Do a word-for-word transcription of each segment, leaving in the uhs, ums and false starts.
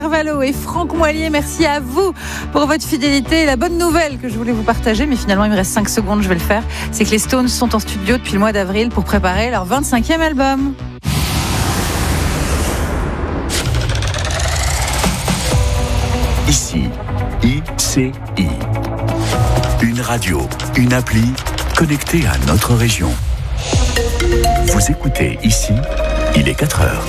Carvalho et Franck Moilier, merci à vous pour votre fidélité. La bonne nouvelle que je voulais vous partager, mais finalement il me reste cinq secondes, je vais le faire, c'est que les Stones sont en studio depuis le mois d'avril pour préparer leur vingt-cinquième album. Ici, I C I. Une radio, une appli connectée à notre région. Vous écoutez Ici, il est quatre heures.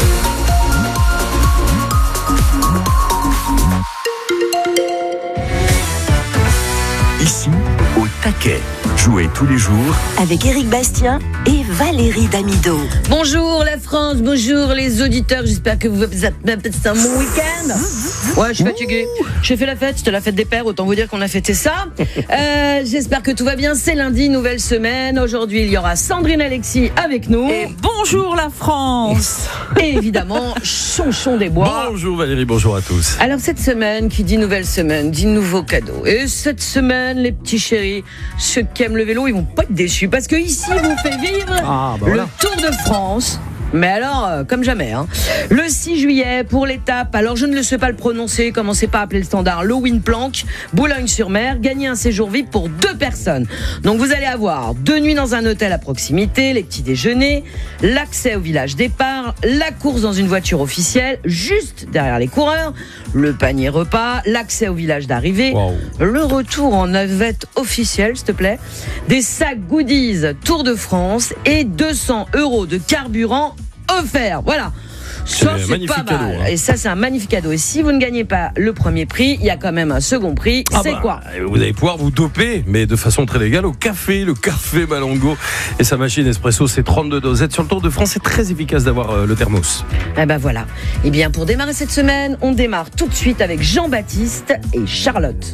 Ici, au taquet. Jouez tous les jours avec Éric Bastien et Valérie Damido. Bonjour la France, bonjour les auditeurs, j'espère que vous avez passé un bon week-end. Ouais, je suis fatiguée. J'ai fait la fête, c'était la fête des pères, autant vous dire qu'on a fêté ça. Euh, j'espère que tout va bien, c'est lundi, nouvelle semaine. Aujourd'hui, il y aura Sandrine Alexis avec nous. Et bonjour la France. Et évidemment, Chonchon des Bois. Bonjour Valérie, bonjour à tous. Alors cette semaine, qui dit nouvelle semaine, dit nouveau cadeau. Et cette semaine, les petits chéris, ceux qui aiment le vélo, ils vont pas être déçus parce que ici, vous fait vivre Ah, bah le voilà. Tour de France. Mais alors, euh, comme jamais, hein. Le six juillet, pour l'étape, alors je ne le sais pas le prononcer, commencez pas à appeler le standard, le Windplank, Boulogne-sur-Mer, gagner un séjour V I P pour deux personnes. Donc vous allez avoir deux nuits dans un hôtel à proximité, les petits déjeuners, l'accès au village départ, la course dans une voiture officielle, juste derrière les coureurs, le panier repas, l'accès au village d'arrivée, Wow. le retour en navette officielle, s'il te plaît, des sacs goodies Tour de France et deux cents euros de carburant offert. Voilà. Ça, C'est c'est magnifique pas mal. cadeau, hein. Et ça, c'est un magnifique cadeau. Et si vous ne gagnez pas le premier prix, il y a quand même un second prix. Ah c'est bah, quoi? Vous allez pouvoir vous doper, mais de façon très légale, au café, le café Malongo et sa machine espresso, c'est trente-deux dosettes sur le Tour de France. C'est très efficace d'avoir euh, le thermos. Eh ben voilà. Eh bien, pour démarrer cette semaine, on démarre tout de suite avec Jean-Baptiste et Charlotte.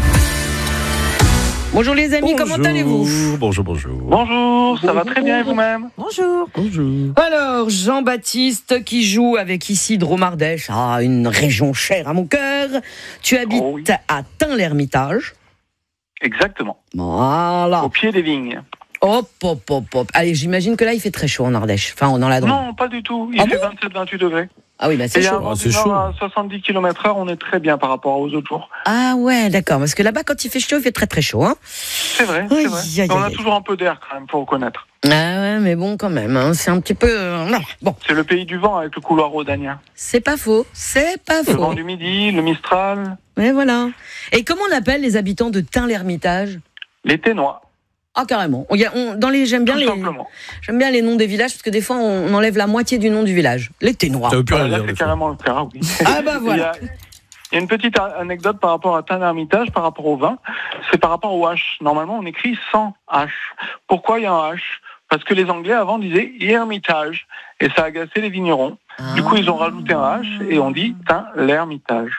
Bonjour les amis, Bonjour. comment allez-vous? Bonjour, bonjour. Bonjour, ça va très bien et vous-même? Bonjour. Bonjour. Alors, Jean-Baptiste qui joue avec ici Dromardèche, ah, une région chère à mon cœur. Tu habites Oh oui. à Tain-l'Hermitage. Exactement, Voilà. au pied des vignes. Hop, hop, hop, hop. Allez, j'imagine que là, il fait très chaud en Ardèche. Enfin, dans la Drôme. Non, pas du tout, il Ah fait bon vingt-sept à vingt-huit degrés. Ah oui, bah Et c'est il y a un chaud. vent Ah, c'est du nord chaud. à soixante-dix kilomètres heure, on est très bien par rapport aux autres jours. Ah ouais, d'accord. Parce que là-bas, quand il fait chaud, il fait très très chaud. Hein. C'est vrai, Aïe, c'est vrai. aïe, Mais on aïe, a aïe. toujours un peu d'air quand même, faut reconnaître. Ah ouais, mais bon, quand même. Hein, c'est un petit peu... euh, non. Bon, C'est le pays du vent avec le couloir rhodanien. c'est pas faux. C'est pas Le vent faux. du midi, le Mistral, Mais voilà. Et comment on appelle les habitants de Tain-l'Hermitage? les Ténois, Ah, carrément. On y a- on- dans les, j'aime bien tout les, simplement. j'aime bien les noms des villages parce que des fois on enlève la moitié du nom du village. Les Ténois. Ça veut plus rien Voilà, dire. là, des c'est fois. carrément le cas, oui. Ah bah Il y voilà. a- Il y a une petite a- anecdote par rapport à Tain-l'Hermitage, par rapport au vin. C'est par rapport au H. Normalement, on écrit sans H. Pourquoi il y a un H? Parce que les Anglais avant disaient Hermitage. Et ça a agacé les vignerons. Du coup, ils ont rajouté un H et on dit Tain-l'Hermitage.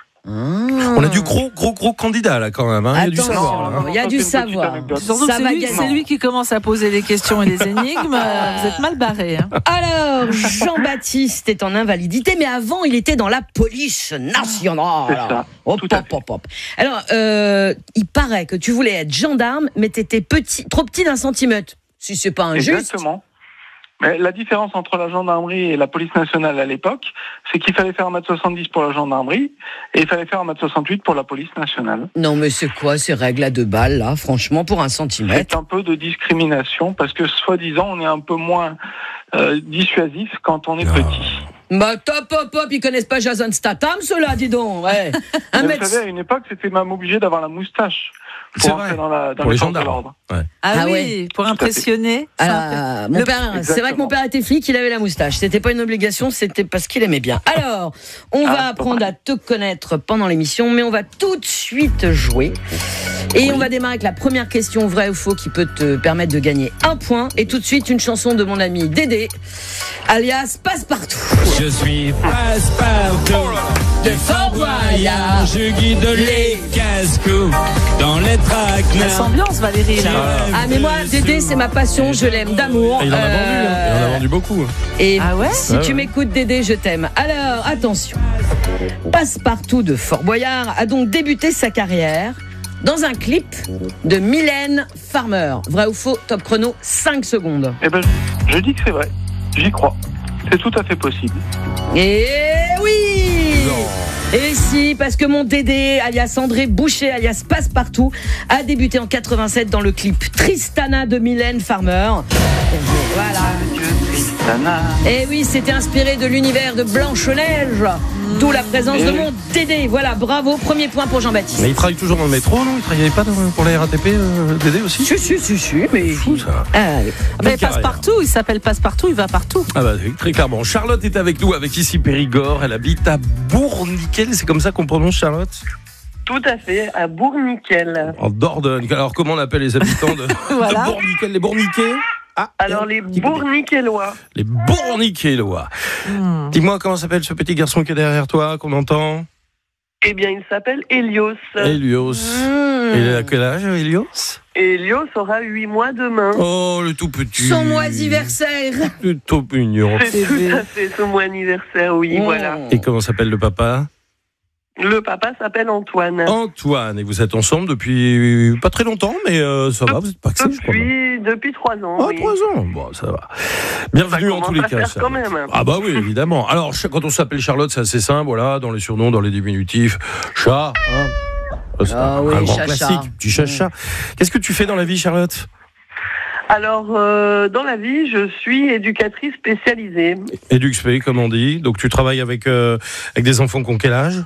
On a du gros, gros, gros candidat là quand même. Hein. Il y a du Attends, savoir. Là, hein. il y a Ça, du c'est une petite savoir. anecdote. Surtout Ça que va c'est lui, gagner. c'est lui qui commence à poser des questions et des énigmes. euh, Vous êtes mal barré. Hein. Alors, Jean-Baptiste est en invalidité, mais avant, il était dans la police nationale. C'est ça, Hop, tout à hop, hop, hop. Alors, euh, il paraît que tu voulais être gendarme, mais t'étais petit, trop petit d'un centimètre. Si c'est pas injuste. Exactement. Mais la différence entre la gendarmerie et la police nationale à l'époque, c'est qu'il fallait faire un mètre soixante-dix pour la gendarmerie et il fallait faire un mètre soixante-huit pour la police nationale. Non, mais c'est quoi ces règles à deux balles, là, franchement, pour un centimètre? C'est un peu de discrimination parce que soi-disant on est un peu moins euh, dissuasif quand on est Ah. petit. Bah, top, hop, hop, ils connaissent pas Jason Statham, ceux-là, dis donc, ouais. Un Mais mètre... Vous savez, à une époque, c'était même obligé d'avoir la moustache C'est pour vrai. entrer dans, la, dans Pour les forces de gendarmes. l'ordre. Ouais. Ah, Ah oui, ouais. pour impressionner. c'est Ah, un- mon Le- père, c'est vrai que Exactement. mon père était flic, il avait la moustache. C'était pas une obligation, c'était parce qu'il aimait bien. Alors, on Ah, va c'est apprendre pas à te connaître pendant l'émission, mais on va tout de suite jouer. Et on va démarrer avec la première question vrai ou faux qui peut te permettre de gagner un point. Et tout de suite, une chanson de mon ami Dédé, alias Passepartout. Je suis Passepartout de Fort Boyard. Je guide les casse-cou dans les La traquenards. ambiance, Valérie. là. Ah, mais moi, Dédé, c'est ma passion, je l'aime d'amour. Et il en a vendu. Hein. Il en a Euh, vendu beaucoup. Et Ah ouais si Ah tu ouais. m'écoutes, Dédé, je t'aime. Alors, attention. Passepartout de Fort Boyard a donc débuté sa carrière dans un clip de Mylène Farmer. Vrai ou faux? Top chrono, cinq secondes. Eh ben, je, je dis que c'est vrai. J'y crois. C'est tout à fait possible. Et oui! aussi parce que mon Dédé, alias André Boucher, alias Passepartout, a débuté en quatre-vingt-sept dans le clip Tristana de Mylène Farmer. Voilà. Et oui, c'était inspiré de l'univers de Blanche-Neige, d'où la présence de mon Dédé. Voilà, bravo, premier point pour Jean-Baptiste. Mais il travaille toujours dans le métro, non? Il travaillait pas dans, pour la R A T P, euh, Dédé aussi? Si, si, si, si, mais fou ça. Ah, mais Passepartout, il s'appelle Passepartout, il va partout. Ah bah très clairement. Charlotte est avec nous, avec ici Périgord. Elle habite à Bourg-Nickel, c'est comme ça qu'on prononce, Charlotte? Tout à fait, à Bourg-Nickel. En Dordogne. Alors comment on appelle les habitants de, voilà. de Bourg-Nickel? Les Bourg-Niquais? Ah, Alors les Bourg-Nickellois. Les Bourg-Nickellois. Hmm. Dis-moi comment s'appelle ce petit garçon qui est derrière toi, qu'on entend? Eh bien, il s'appelle Hélios. Hélios. Mmh. Et il a quel âge, Hélios? Hélios aura huit mois demain. Oh, le tout petit. Son mois anniversaire. Le tout mignon. C'est tout à fait son mois anniversaire, oui, oh. Voilà. Et comment s'appelle le papa? Le papa s'appelle Antoine. Antoine, et vous êtes ensemble depuis pas très longtemps, mais euh, ça va, vous êtes paxé, je crois. Depuis, depuis trois ans. Ah, oui. trois ans, bon, ça va. Bienvenue en tous les cas. Quand même. Ah bah oui, évidemment. Alors, quand on s'appelle Charlotte, c'est assez simple, voilà, dans les surnoms, dans les diminutifs. Chat, hein. C'est ah un, oui, un grand chacha. classique, petit chacha. Mmh. Qu'est-ce que tu fais dans la vie, Charlotte? Alors, euh, dans la vie, je suis éducatrice spécialisée. Éduxp, comme on dit. Donc, tu travailles avec, euh, avec des enfants qui ont quel âge?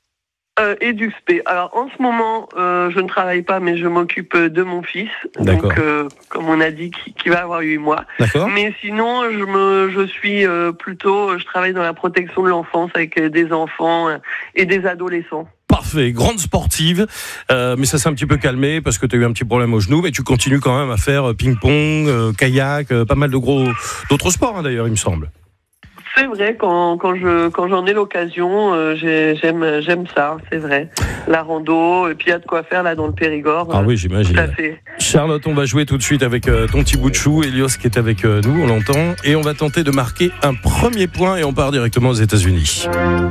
Euh, Éduxp. Alors en ce moment, euh, je ne travaille pas, mais je m'occupe de mon fils. D'accord. Donc, euh, comme on a dit, qui, qui va avoir huit mois. D'accord. Mais sinon, je me, je suis euh, plutôt, je travaille dans la protection de l'enfance avec des enfants et des adolescents. Parfait, grande sportive, euh, mais ça s'est un petit peu calmé parce que tu as eu un petit problème au genou, mais tu continues quand même à faire ping-pong, euh, kayak, euh, pas mal de gros d'autres sports hein, d'ailleurs, il me semble. C'est vrai, quand, quand, je, quand j'en ai l'occasion, euh, j'ai, j'aime, j'aime ça, c'est vrai. La rando, et puis il y a de quoi faire là dans le Périgord. Ah oui, j'imagine. Tout à fait. Charlotte, on va jouer tout de suite avec euh, ton petit bout de chou, Hélios qui est avec euh, nous, on l'entend, et on va tenter de marquer un premier point et on part directement aux États-Unis.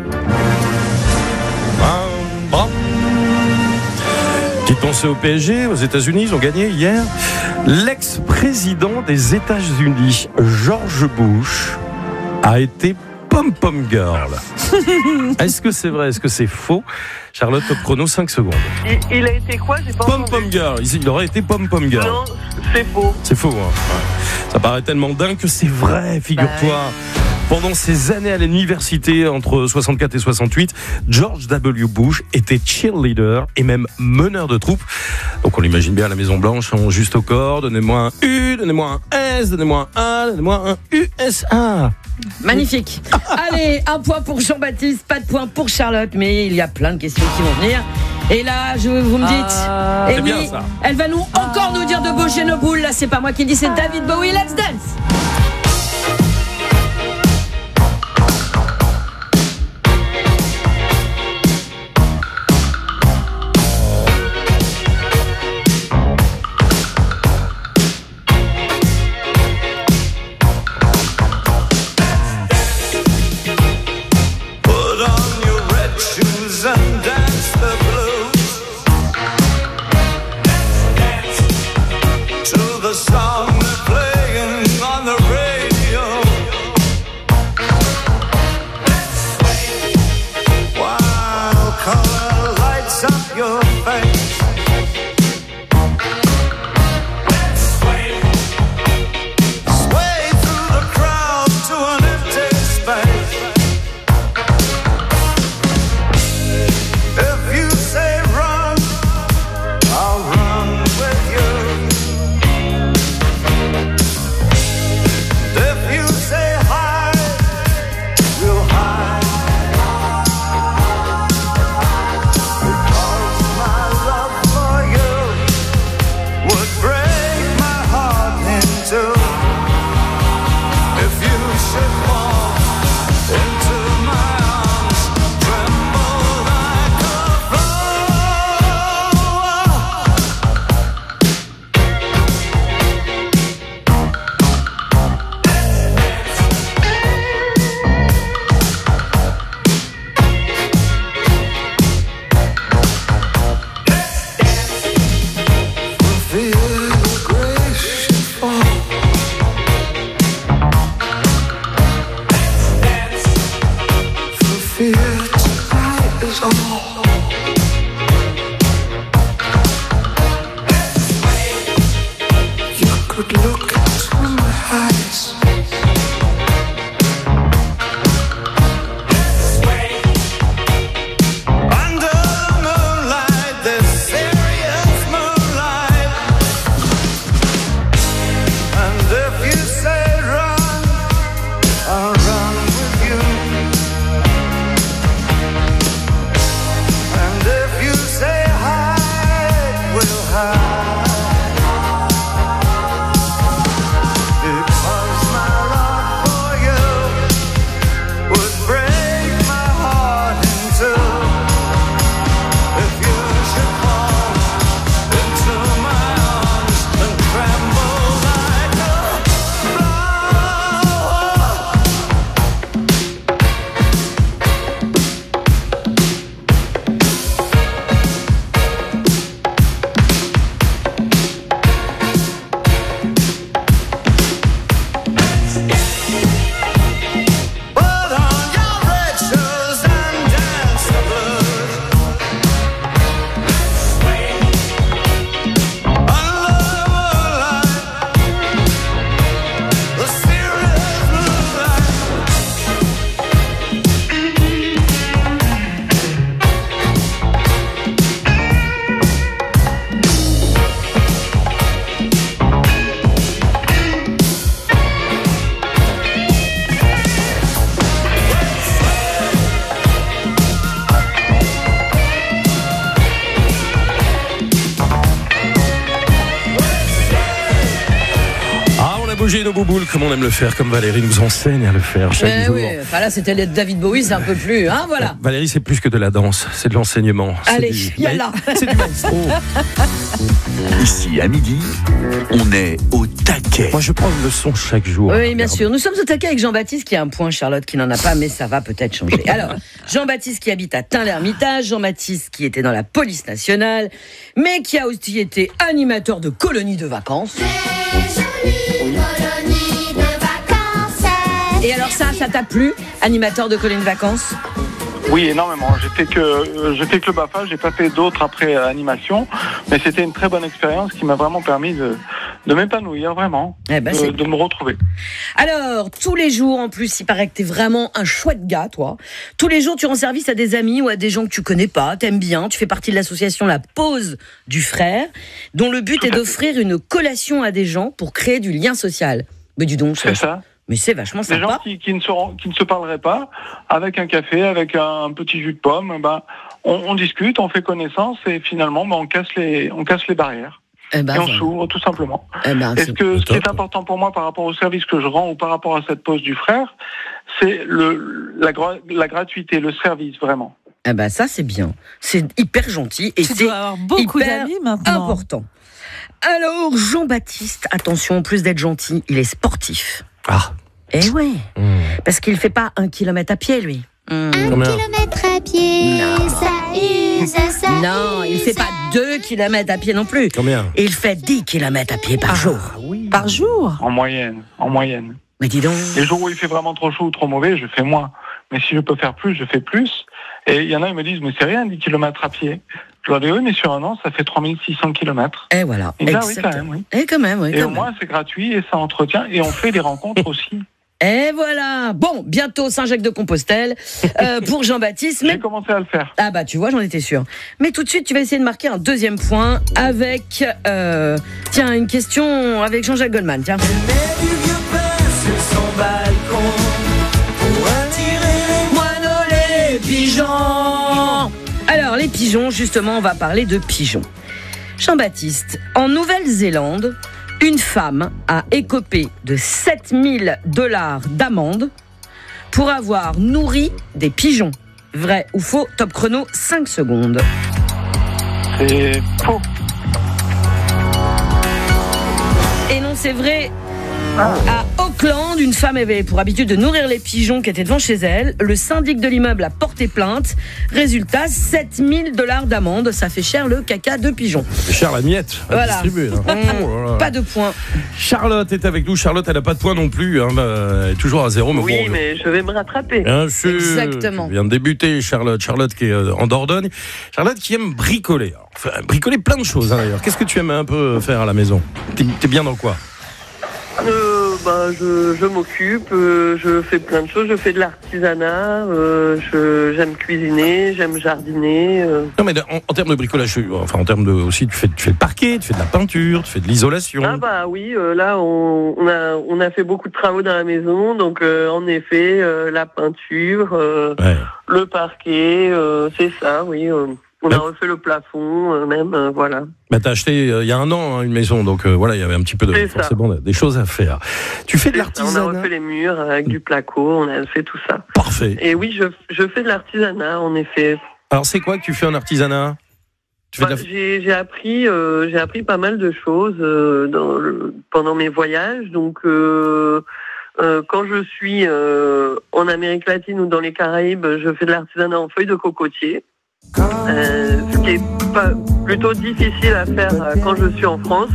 Petite pensée au P S G, aux États-Unis, ils ont gagné hier. L'ex-président des États-Unis, George Bush, a été pom-pom girl. Est-ce que c'est vrai? Est-ce que c'est faux? Charlotte, top chrono, cinq secondes. Il, il a été quoi? J'ai pas entendu. Pom-pom girl. Il aurait été pom-pom girl. Non, c'est faux. C'est faux, hein. Ouais. Ça paraît tellement dingue que c'est vrai, figure-toi. Bah, pendant ces années à l'université, entre soixante-quatre et soixante-huit, George W. Bush était cheerleader et même meneur de troupe. Donc on l'imagine bien à la Maison Blanche, en juste au corps. Donnez-moi un U, donnez-moi un S, donnez-moi un A, donnez-moi un U S A. Magnifique. Allez, un point pour Jean-Baptiste, pas de point pour Charlotte, mais il y a plein de questions qui vont venir. Et là, je, vous me dites, ah, et c'est oui, bien, ça. Elle va nous encore ah, nous dire de bouger nos boules. Là, c'est pas moi qui le dis, c'est David Bowie. Let's dance. My Bouger nos bouboules comme on aime le faire, comme Valérie nous enseigne à le faire chaque Mais jour. oui, enfin là c'était David Bowie, c'est un peu plus, hein, voilà. Valérie, c'est plus que de la danse, c'est de l'enseignement. Allez, du... yalla. C'est du maestro. Ici, à midi, on est au taquet. Moi, je prends une leçon chaque jour. Oui, bien sûr. Nous sommes au taquet avec Jean-Baptiste qui a un point, Charlotte qui n'en a pas, mais ça va peut-être changer. Alors, Jean-Baptiste qui habite à Tain-l'Hermitage, Jean-Baptiste qui était dans la police nationale, mais qui a aussi été animateur de colonies de vacances. Et alors ça, ça t'a plu, animateur de colonies de vacances ? Oui, énormément. J'ai fait que, euh, j'ai fait que le BAFA, j'ai pas fait d'autres après euh, animation, mais c'était une très bonne expérience qui m'a vraiment permis de, de m'épanouir, vraiment, eh ben, de, de me retrouver. Alors, tous les jours, en plus, il paraît que t'es vraiment un chouette gars, toi. Tous les jours, tu rends service à des amis ou à des gens que tu connais pas, t'aimes bien, tu fais partie de l'association La Pause du Frère, dont le but Tout est d'offrir une collation à des gens pour créer du lien social. Mais dis donc, c'est ça. Mais c'est vachement des sympa. Des gens qui, qui, ne seront, qui ne se parleraient pas, avec un café, avec un petit jus de pomme, ben, on, on discute, on fait connaissance et finalement, ben, on casse les, on casse les barrières. Eh ben, et on voilà. s'ouvre, tout simplement. Eh ben, Est-ce que ce qui est important pour moi par rapport au service que je rends ou par rapport à cette pause du frère, c'est le, la, la gratuité, le service, vraiment. Eh ben, ça, c'est bien. C'est hyper gentil et tu c'est dois avoir beaucoup hyper d'amis maintenant. important. Alors, Jean-Baptiste, attention, en plus d'être gentil, il est sportif. Ah. Eh ouais, Mmh. parce qu'il fait pas un kilomètre à pied, lui. Mmh. Un Combien kilomètre à pied, Non. ça use, ça Non, il fait pas deux kilomètres à pied non plus. Combien ? Il fait dix kilomètres à pied par jour. oui. Par jour. En moyenne, en moyenne. Mais dis donc. Les jours où il fait vraiment trop chaud ou trop mauvais, je fais moins. Mais si je peux faire plus, je fais plus. Et il y en a, ils me disent, mais c'est rien, dix kilomètres à pied. Je leur dis, oui, mais sur un an, ça fait trois mille six cents kilomètres. Et voilà. Et là, oui, Exactement. quand même, oui. Et quand même, oui. Et quand au même. moins, c'est gratuit et ça entretient. Et on fait des rencontres aussi. Et voilà. Bon, bientôt Saint-Jacques-de-Compostelle euh, pour Jean-Baptiste. Mais J'ai commencé à le faire. ah bah tu vois, j'en étais sûre. Mais tout de suite, tu vas essayer de marquer un deuxième point avec euh, tiens une question avec Jean-Jacques Goldman. Tiens. Les pigeons. Alors les pigeons, justement, on va parler de pigeons. Jean-Baptiste, en Nouvelle-Zélande, une femme a écopé de sept mille dollars d'amende pour avoir nourri des pigeons. Vrai ou faux? Top chrono, cinq secondes. C'est faux. Et non, c'est vrai. Ah. À Auckland, une femme avait pour habitude de nourrir les pigeons qui étaient devant chez elle. Le syndic de l'immeuble a porté plainte. Résultat, sept mille dollars d'amende. Ça fait cher le caca de pigeon. C'est cher la miette à Voilà. distribuer. Hein. Oh là là. Pas de points. Charlotte est avec nous. Charlotte, elle n'a pas de points non plus. Hein. Elle est toujours à zéro. Mais Oui, bon, mais je vais me rattraper. bien sûr. Exactement. Tu viens de débuter, Charlotte. Charlotte qui est euh, en Dordogne. Charlotte qui aime bricoler. Alors, enfin, bricoler plein de choses hein, d'ailleurs. Qu'est-ce que tu aimes un peu faire à la maison? T'es, t'es bien dans quoi? Euh, bah, je, je m'occupe, euh, je fais plein de choses, je fais de l'artisanat, euh, je, j'aime cuisiner, j'aime jardiner. Euh. Non mais en, en termes de bricolage, enfin en termes de aussi, tu fais, tu fais le parquet, tu fais de la peinture, tu fais de l'isolation. Ah bah oui, euh, là on, on a on a fait beaucoup de travaux dans la maison, donc euh, en effet euh, la peinture, euh, Ouais. le parquet, euh, c'est ça, oui. Euh, on Bah- a refait le plafond, euh, même, euh, voilà. Bah t'as acheté euh, il y a un an hein, une maison, donc euh, voilà, il y avait un petit peu de C'est ça. forcément des choses à faire. Tu fais de C'est ça, on a l'artisanat. refait les murs avec du placo, on a fait tout ça. Parfait. Et oui, je, je fais de l'artisanat, en effet. Alors c'est quoi que tu fais en artisanat? Tu fais Bah, de la... j'ai, j'ai appris, euh, j'ai appris pas mal de choses euh, dans le- pendant mes voyages. Donc, euh, euh, quand je suis euh, en Amérique latine ou dans les Caraïbes, je fais de l'artisanat en feuilles de cocotier. Euh, ce qui est pas, plutôt difficile à faire euh, quand je suis en France.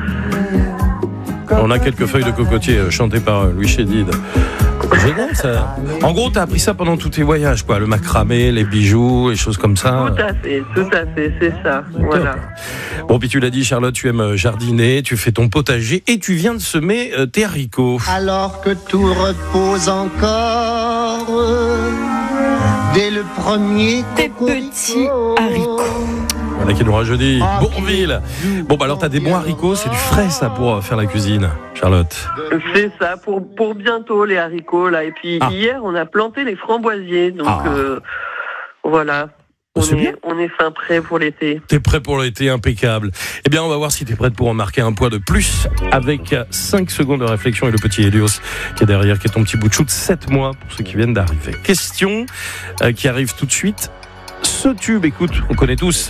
On a quelques feuilles de cocotier euh, chantées par euh, Louis Chédid. Génial ça. En gros, t'as appris ça pendant tous tes voyages, quoi. Le macramé, les bijoux, les choses comme ça. Tout à fait, tout à fait, c'est ça. Voilà. Bon, puis tu l'as dit, Charlotte, tu aimes euh, jardiner, tu fais ton potager et tu viens de semer euh, tes haricots. Alors que tout repose encore dès le premier Des petits haricots. Voilà qui nous rajeunit. Bourville. Bon, bah alors t'as des bons haricots, c'est du frais ça pour euh, faire la cuisine, Charlotte. C'est ça, pour, pour bientôt les haricots, là. Et puis Ah. hier, on a planté les framboisiers. Donc, Ah. euh, voilà. On C'est bien. est, on est fin prêt pour l'été. T'es prêt pour l'été, impeccable. Eh bien, on va voir si t'es prête pour en marquer un point de plus avec cinq secondes de réflexion et le petit Helios qui est derrière, qui est ton petit bout de chou de sept mois pour ceux qui viennent d'arriver. Question euh, qui arrive tout de suite. Ce tube, écoute, on connaît tous.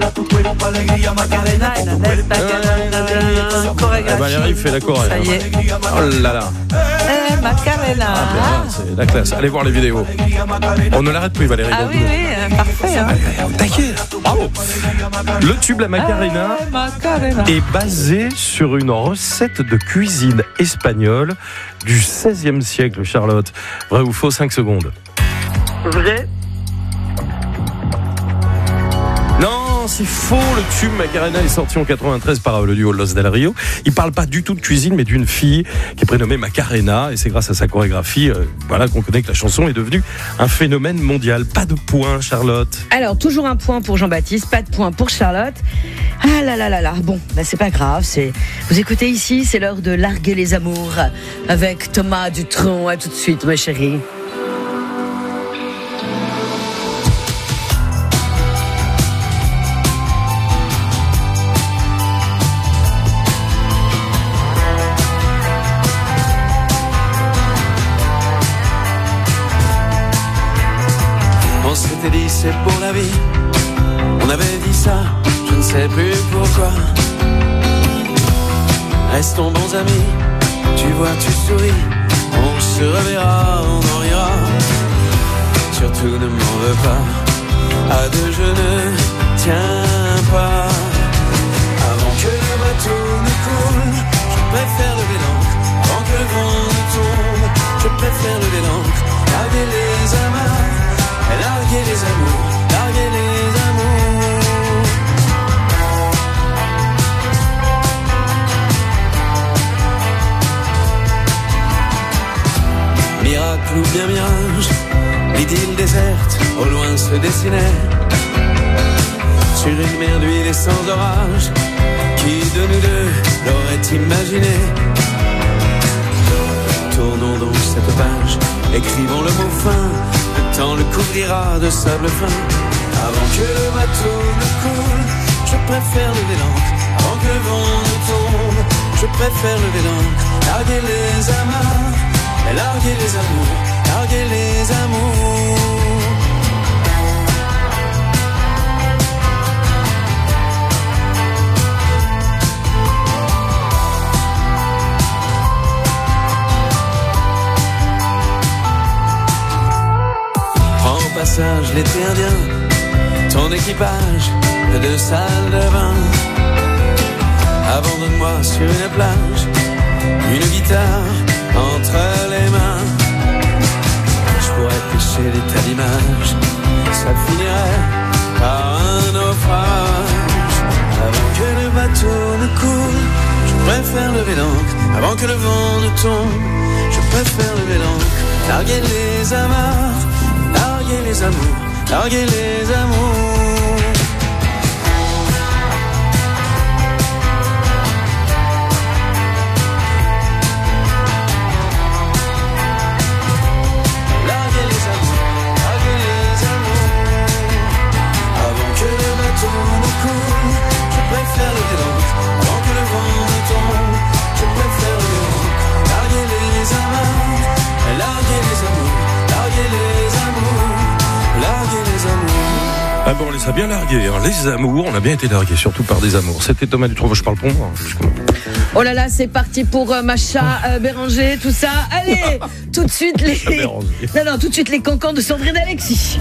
Ah, Valérie fait la chorale. Ça y est. Oh là là. Eh, Macarena. Ah, ben, c'est la classe. Allez voir les vidéos. On ne l'arrête plus, Valérie. Ah donc, oui, nous. oui, euh, parfait. Hein. Taquet. Bravo. Le tube La Macarena Eh, Macarena. est basé sur une recette de cuisine espagnole du seizième siècle, Charlotte. Vrai ou faux, cinq secondes. Vrai? Non, c'est faux. Le tube Macarena est sorti en quatre-vingt-treize par le duo Los Del Rio. Il parle pas du tout de cuisine, mais d'une fille qui est prénommée Macarena. Et c'est grâce à sa chorégraphie euh, voilà, qu'on connaît que la chanson est devenue un phénomène mondial. Pas de point, Charlotte. Alors, toujours un point pour Jean-Baptiste, pas de point pour Charlotte. Ah là là là là, bon, bah c'est pas grave, c'est... Vous écoutez ici, c'est l'heure de larguer les amours avec Thomas Dutronc. À tout de suite, ma chérie. On s'était dit c'est pour la vie. On avait dit ça, je ne sais plus pourquoi. Restons bons amis. Tu vois, tu souris. On se reverra, on en rira. Surtout ne m'en veux pas. À deux je ne tiens pas. Avant que le bateau ne coule, je préfère lever l'ancre. Avant que le vent ne tombe, je préfère lever l'ancre. Larguer les amarres. Larguer les amours, larguer les amours. Miracle ou bien mirage, l'idylle déserte, au loin se dessinait. Sur une mer d'huile et sans orage, qui de nous deux l'aurait imaginé? Tournons donc cette page, écrivons le mot fin. Le temps le couvrira de sable fin. Avant que le bateau ne coule, je préfère lever l'ancre. Avant que le vent ne tombe, je préfère lever l'ancre. Larguer les amarres, et larguer les amours, larguer les amours. l'été indien, ton équipage de salle de bain. Abandonne-moi sur une plage, une guitare entre les mains. Je pourrais pêcher des tas d'images, ça finirait par un naufrage. Avant que le bateau ne coule, je préfère lever l'ancre. Avant que le vent ne tombe, je préfère lever l'ancre. Larguer les amarres, larguer les amours, larguer les amours. Larguer les amours, larguer les amours. Avant que le bateau ne coule, je préfère lever l'ancre. Avant que le vent ne tombe, je préfère lever l'ancre. Larguer les amarres, larguer les amours, larguer les amours, larguer les amours. Ah bon, on les a bien largués, hein. Les amours, on a bien été largués, surtout par des amours. C'était Thomas Dutroux, je parle pour moi. Oh là là, c'est parti pour euh, Macha, euh, Béranger, tout ça. Allez, tout de suite les... Non, non, tout de suite les cancans de Sandrine Alexis.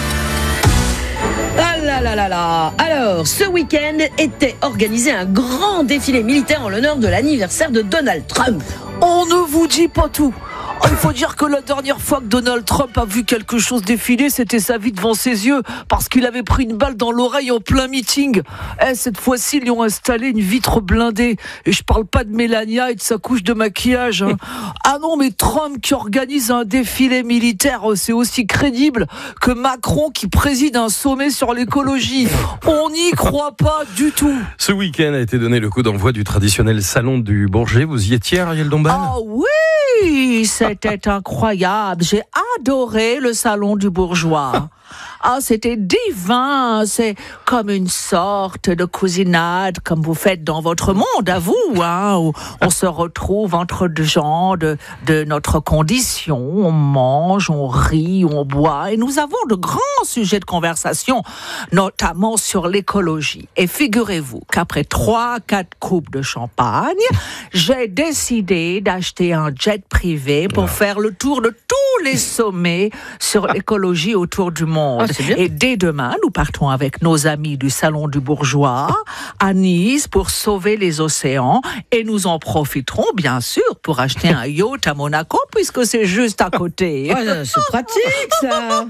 Ah là là là là. Alors, ce week-end était organisé un grand défilé militaire en l'honneur de l'anniversaire de Donald Trump. On ne vous dit pas tout. Oh, il faut dire que la dernière fois que Donald Trump a vu quelque chose défiler, c'était sa vie devant ses yeux, parce qu'il avait pris une balle dans l'oreille en plein meeting. Eh, cette fois-ci, ils lui ont installé une vitre blindée. Et je parle pas de Mélania et de sa couche de maquillage. Hein. Ah non, mais Trump qui organise un défilé militaire, c'est aussi crédible que Macron qui préside un sommet sur l'écologie. On n'y croit pas du tout. Ce week-end a été donné le coup d'envoi du traditionnel salon du Bourget. Vous y étiez, Ariel Dombal ? Ah oui, c'était incroyable. J'ai adoré le salon du bourgeois. Ah, c'était divin. C'est comme une sorte de cousinade, comme vous faites dans votre monde, à vous, hein, où on se retrouve entre deux gens de, de notre condition. On mange, on rit, on boit, et nous avons de grands sujets de conversation, notamment sur l'écologie. Et figurez-vous qu'après trois, quatre coupes de champagne, j'ai décidé d'acheter un jet privé pour faire le tour de tous les sommets sur l'écologie autour du monde. Ah, c'est bien. Et dès demain, nous partons avec nos amis du Salon du Bourgeois à Nice pour sauver les océans, et nous en profiterons bien sûr pour acheter un yacht à Monaco puisque c'est juste à côté. Oh, c'est pratique ça.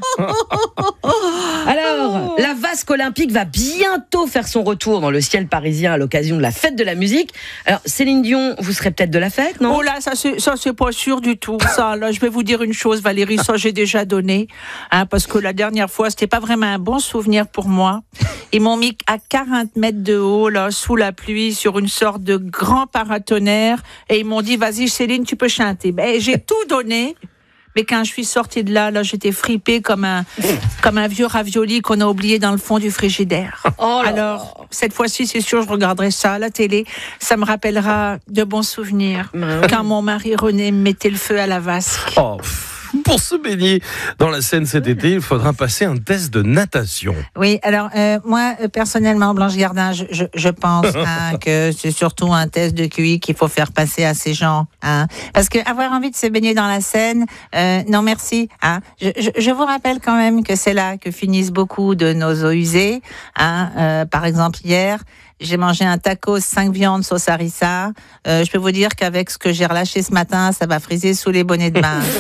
Alors, la vasque olympique va bientôt faire son retour dans le ciel parisien à l'occasion de la fête de la musique. Alors, Céline Dion, vous serez peut-être de la fête, non ? Oh là, ça c'est, ça c'est pas sûr du tout. Ça, là, je vais vous dire une chose, Valérie, ça j'ai déjà donné, hein, parce que la dernière fois, c'était pas vraiment un bon souvenir pour moi. Ils m'ont mis à quarante mètres de haut, là, sous la pluie, sur une sorte de grand paratonnerre, et ils m'ont dit, vas-y Céline, tu peux chanter. Ben, j'ai tout donné. Mais quand je suis sortie de là, là, j'étais fripée comme un, comme un vieux ravioli qu'on a oublié dans le fond du frigidaire. Oh là. Alors, cette fois-ci, c'est sûr, je regarderai ça à la télé. Ça me rappellera de bons souvenirs. Bah oui. Quand mon mari René mettait le feu à la vasque. Oh, pour se baigner dans la Seine cet été, il faudra passer un test de natation. Oui, alors euh, moi, euh, personnellement, Blanche Gardin, je, je, je pense hein, que c'est surtout un test de Q I qu'il faut faire passer à ces gens. Hein, parce que avoir envie de se baigner dans la Seine, euh, non merci. Hein, je, je, je vous rappelle quand même que c'est là que finissent beaucoup de nos eaux usées. Hein, euh, par exemple, hier, j'ai mangé un tacos cinq viandes sauce harissa. Euh, je peux vous dire qu'avec ce que j'ai relâché ce matin, ça va friser sous les bonnets de bain.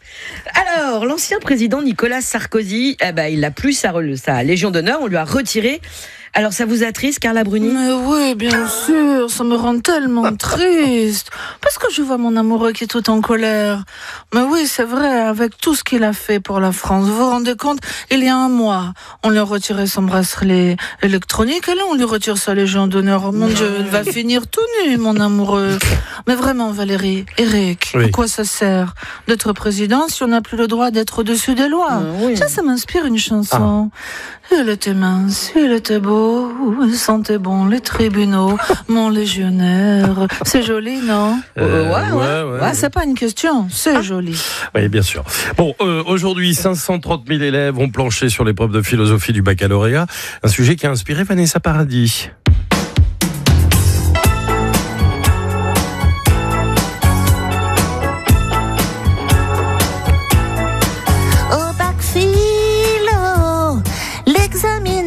Alors, l'ancien président Nicolas Sarkozy, eh ben, il n'a plus sa, sa Légion d'honneur, on lui a retiré. Alors, ça vous attriste, Carla Bruni ? Mais oui, bien sûr, ça me rend tellement triste. Parce que je vois mon amoureux qui est tout en colère. Mais oui, c'est vrai, avec tout ce qu'il a fait pour la France. Vous vous rendez compte, il y a un mois, on lui a retiré son bracelet électronique, et là, on lui retire sa Légion d'honneur. Oh, mon Dieu, il va finir tout nu, mon amoureux. Mais vraiment, Valérie, Eric, Oui. à quoi ça sert d'être président si on n'a plus le droit d'être au-dessus des lois ? Ah, oui. Ça, ça m'inspire une chanson. Il était mince, il était beau, il sentait bon les tribunaux, mon légionnaire. C'est joli, non ? Euh, ouais, ouais, ouais. Ouais, c'est pas une question, c'est joli. Oui, bien sûr. Bon, euh, aujourd'hui, cinq cent trente mille élèves ont planché sur l'épreuve de philosophie du baccalauréat, un sujet qui a inspiré Vanessa Paradis. Au bac philo,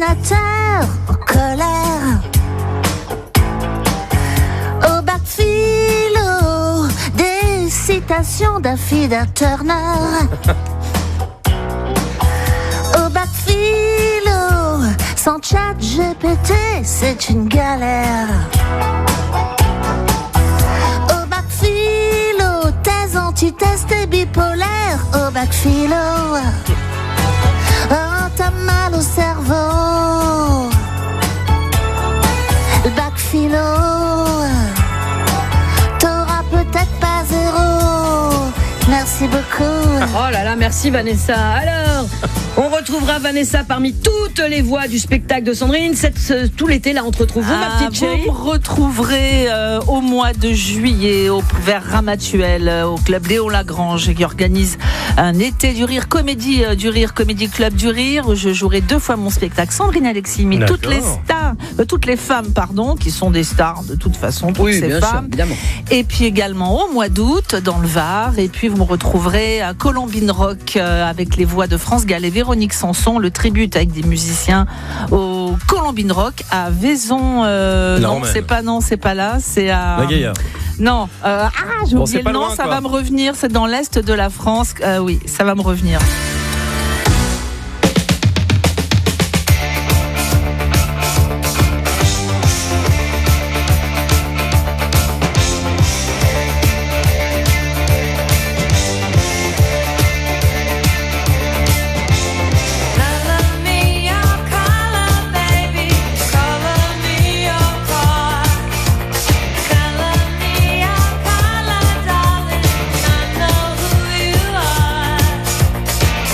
dessinateur en colère. Au bac philo, des citations d'Affida Turner. Au bac philo, sans chat G P T, c'est une galère. Au bac philo, thèse, antithèse, t'es bipolaire. Au bac philo, oh, t'as mal au cerveau. Le bac philo, t'auras peut-être pas zéro. Merci beaucoup. Oh là là, merci Vanessa. Alors, on retrouvera Vanessa parmi toutes les voix du spectacle de Sandrine. Cette, ce, tout l'été, là, on te retrouve, vous, Ah, ma petite chérie. vous me retrouverez euh, au mois de juillet au, vers Ramatuelle, euh, au club Léon Lagrange, qui organise un été du rire, comédie euh, du rire, comédie club du rire, où je jouerai deux fois mon spectacle. Sandrine Alexis, mais toutes les stars, euh, toutes les femmes, pardon, qui sont des stars de toute façon, toutes Oui, ces bien sûr, femmes. évidemment. Et puis également au mois d'août dans le Var. Et puis vous me retrouverez à Colombine Rock euh, avec les voix de France Gall et Véronique Sanson, le tribute avec des musiciens au Colombine Rock à Vaison. Euh, La non, Romaine. c'est pas non, c'est pas là, c'est à La Gaillarde. Non, euh, ah, j'ai Bon, oublié c'est pas le nom, loin, ça quoi. va me revenir. C'est dans l'est de la France. Euh, oui, ça va me revenir. Color me your color, darling. I know who you are.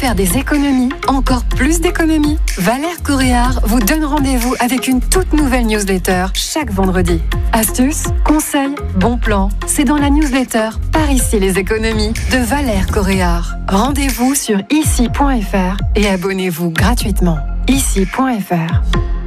faire des économies, encore plus d'économies? Valère Coréard vous donne rendez-vous avec une toute nouvelle newsletter chaque vendredi. Astuces, conseils, bons plans, c'est dans la newsletter Par ici les économies de Valère Coréard. Rendez-vous sur ici point f r et abonnez-vous gratuitement. ici point f r.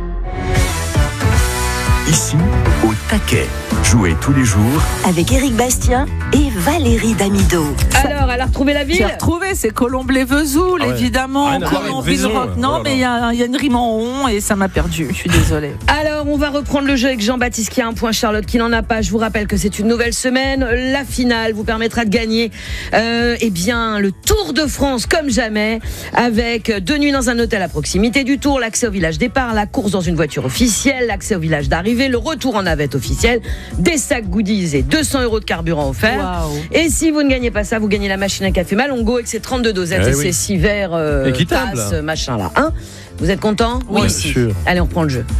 Ici, au taquet. Jouez tous les jours avec Éric Bastien et Valérie Damido. Alors, elle a retrouvé la ville. J'ai retrouvé, c'est Colombe-les-Vesoul, Ah ouais. évidemment. Rien à voir avec Colombe-Villeroy. Vaison, Non, oh là mais il y, a- il y a une rime en on et ça m'a perdu. Je suis désolée. Alors, on va reprendre le jeu avec Jean-Baptiste qui a un point, Charlotte qui n'en a pas. Je vous rappelle que c'est une nouvelle semaine. La finale vous permettra de gagner euh, eh bien, le Tour de France comme jamais, avec deux nuits dans un hôtel à proximité du Tour, l'accès au village départ, la course dans une voiture officielle, l'accès au village d'arrivée, le retour en navette officielle, des sacs goodies et deux cents euros de carburant offert. Waouh. Et si vous ne gagnez pas ça, vous gagnez la machine à café Malongo avec ses trente-deux dosettes Eh et oui. ses six verres euh, Équitable. tasses, machin là. Hein, vous êtes content? Oui, bien aussi. sûr. Allez, on reprend le jeu.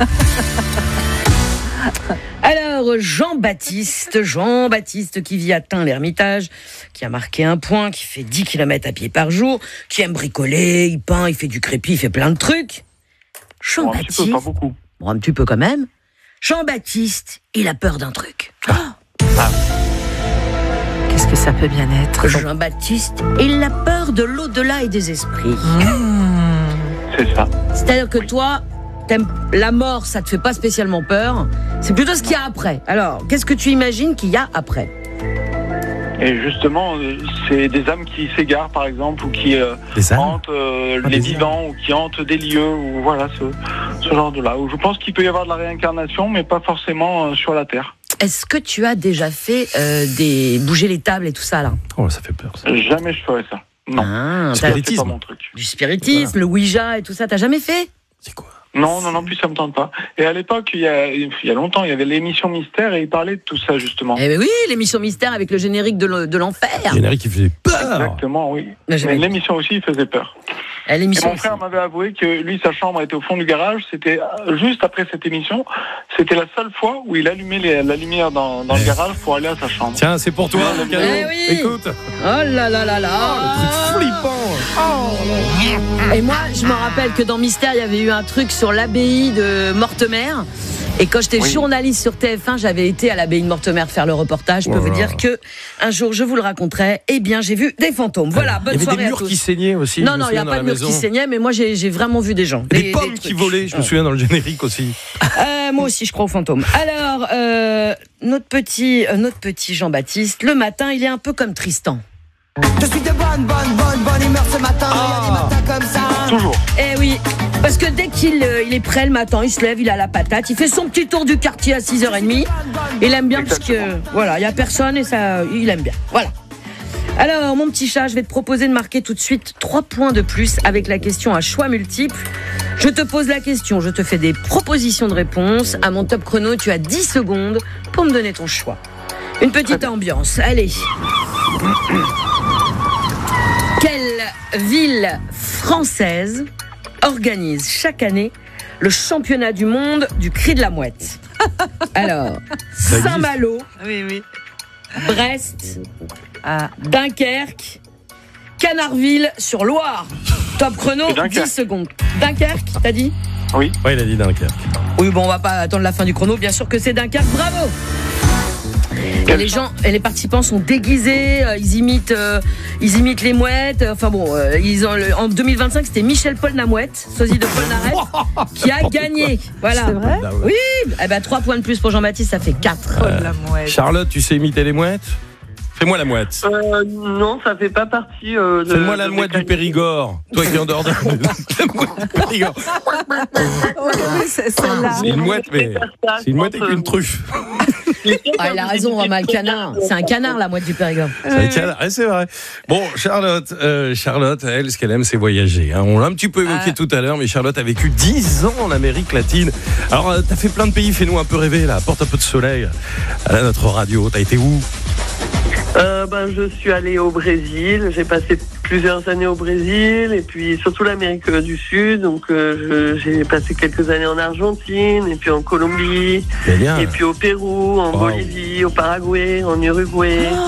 Alors, Jean-Baptiste, Jean-Baptiste qui vit à Tain-l'Hermitage, qui a marqué un point, qui fait dix kilomètres à pied par jour, qui aime bricoler, il peint, il fait du crépi, il fait plein de trucs. Bon, un petit Jean-Baptiste, peu, pas beaucoup. bon, un petit peu quand même. Jean-Baptiste, il a peur d'un truc. Qu'est-ce que ça peut bien être? Jean-Baptiste, il a peur de l'au-delà et des esprits. C'est ça. C'est-à-dire que toi, t'aimes la mort, ça te fait pas spécialement peur. C'est plutôt ce qu'il y a après. Alors, qu'est-ce que tu imagines qu'il y a après? Et justement, euh, c'est des âmes qui s'égarent, par exemple, ou qui euh, Des âmes hantent euh, Ah, les des vivants, ou qui hantent des lieux, ou voilà, ce, ce genre de là. Où je pense qu'il peut y avoir de la réincarnation, mais pas forcément euh, sur la Terre. Est-ce que tu as déjà fait euh, des bouger les tables et tout ça là? Oh, ça fait peur. Ça. Jamais je ferais ça. Non. Ah, t'as- C'est pas Spiritisme. mon truc. du spiritisme, le Ouija et tout ça, t'as jamais fait? C'est quoi? Non, non, non, plus ça me tente pas. Et à l'époque, il y a, il y a longtemps, il y avait l'émission Mystère et il parlait de tout ça, justement. Eh ben oui, l'émission Mystère avec le générique de le- de l'enfer. Générique qui faisait peur. Exactement, oui. Le Mais générique. l'émission aussi, il faisait peur. Eh, Et l'émission mon frère m'avait avoué que lui, sa chambre était au fond du garage. C'était euh, juste après cette émission. C'était la seule fois où il allumait les- la lumière dans, dans le garage pour aller à sa chambre. Tiens, c'est pour toi, le cadeau. Eh oui. Écoute. Oh là là là là. Le truc flippant. Et moi, je me rappelle que dans Mystère, il y avait eu un truc sur l'abbaye de Mortemer. Et quand j'étais Oui. journaliste sur T F un, j'avais été à l'abbaye de Mortemer faire le reportage. Je peux Voilà. vous dire que un jour, je vous le raconterai. Eh bien, j'ai vu des fantômes. Voilà, bonne Il y avait soirée des à murs tous. qui saignaient aussi. je Non, me non, il n'y a souviens, pas dans de la murs qui maison. saignaient, mais moi, j'ai j'ai vraiment vu des gens. Et Des- des pommes des qui trucs. volaient, je me souviens dans le générique aussi. Euh, moi aussi, je crois aux fantômes. Alors, euh, notre petit, euh, notre petit Jean-Baptiste, le matin, il est un peu comme Tristan. Je suis de bonne, bonne, bonne, bonne humeur ce matin. Il y a des matins comme ça. Toujours. Eh oui, parce que dès qu'il euh, il est prêt le matin, il se lève, il a la patate, il fait son petit tour du quartier à six heures trente. Il aime bien parce que, voilà, il n'y a personne et ça, il aime bien. Voilà. Alors, mon petit chat, je vais te proposer de marquer tout de suite trois points de plus avec la question à choix multiples. Je te pose la question, je te fais des propositions de réponse. À mon top chrono, tu as dix secondes pour me donner ton choix. Une petite ambiance, allez. Quelle ville française organise chaque année le championnat du monde du cri de la mouette? Alors, Ça existe. Saint-Malo, Oui, oui. Brest, Ah. Dunkerque, Canarville-sur-Loire. Top chrono, C'est Dunkerque. dix secondes. Dunkerque, t'as dit? Oui. Ouais, il a dit Dunkerque. Oui, bon, on va pas attendre la fin du chrono. Bien sûr que c'est Dunkerque. Bravo! Et les gens et les participants sont déguisés, euh, ils imitent, euh, ils imitent les mouettes. euh, Enfin bon, euh, ils ont le- en deux mille vingt-cinq, c'était Michel Polnamouette, sosie de Paul Naref, qui a gagné. Voilà. C'est vrai? Oui. Eh ben trois points de plus pour Jean-Baptiste, ça fait quatre. Oh, la mouette. Charlotte, tu sais imiter les mouettes? Fais-moi la mouette. Euh, non, ça fait pas partie euh, de... Fais-moi la de mouette mes du Périgord. Toi qui es en dehors de la mouette du Périgord. Oui, c'est celle-là. C'est une mouette, mais c'est une mouette avec une truffe. Ah, il a raison, Romain, le canard. C'est un canard, la mouette du Périgord. C'est un canard, ouais, c'est vrai. Bon, Charlotte, euh, Charlotte, elle, ce qu'elle aime, c'est voyager. Hein. On l'a un petit peu évoqué Ah. tout à l'heure, mais Charlotte a vécu dix ans en Amérique latine. Alors, euh, t'as fait plein de pays, fais-nous un peu rêver, là. Apporte un peu de soleil à notre radio. T'as été où? Euh, ben, je suis allée au Brésil, j'ai passé plusieurs années au Brésil et puis surtout l'Amérique du Sud, donc euh, je- j'ai passé quelques années en Argentine et puis en Colombie C'est bien. et puis au Pérou, en Wow. Bolivie, au Paraguay, en Uruguay.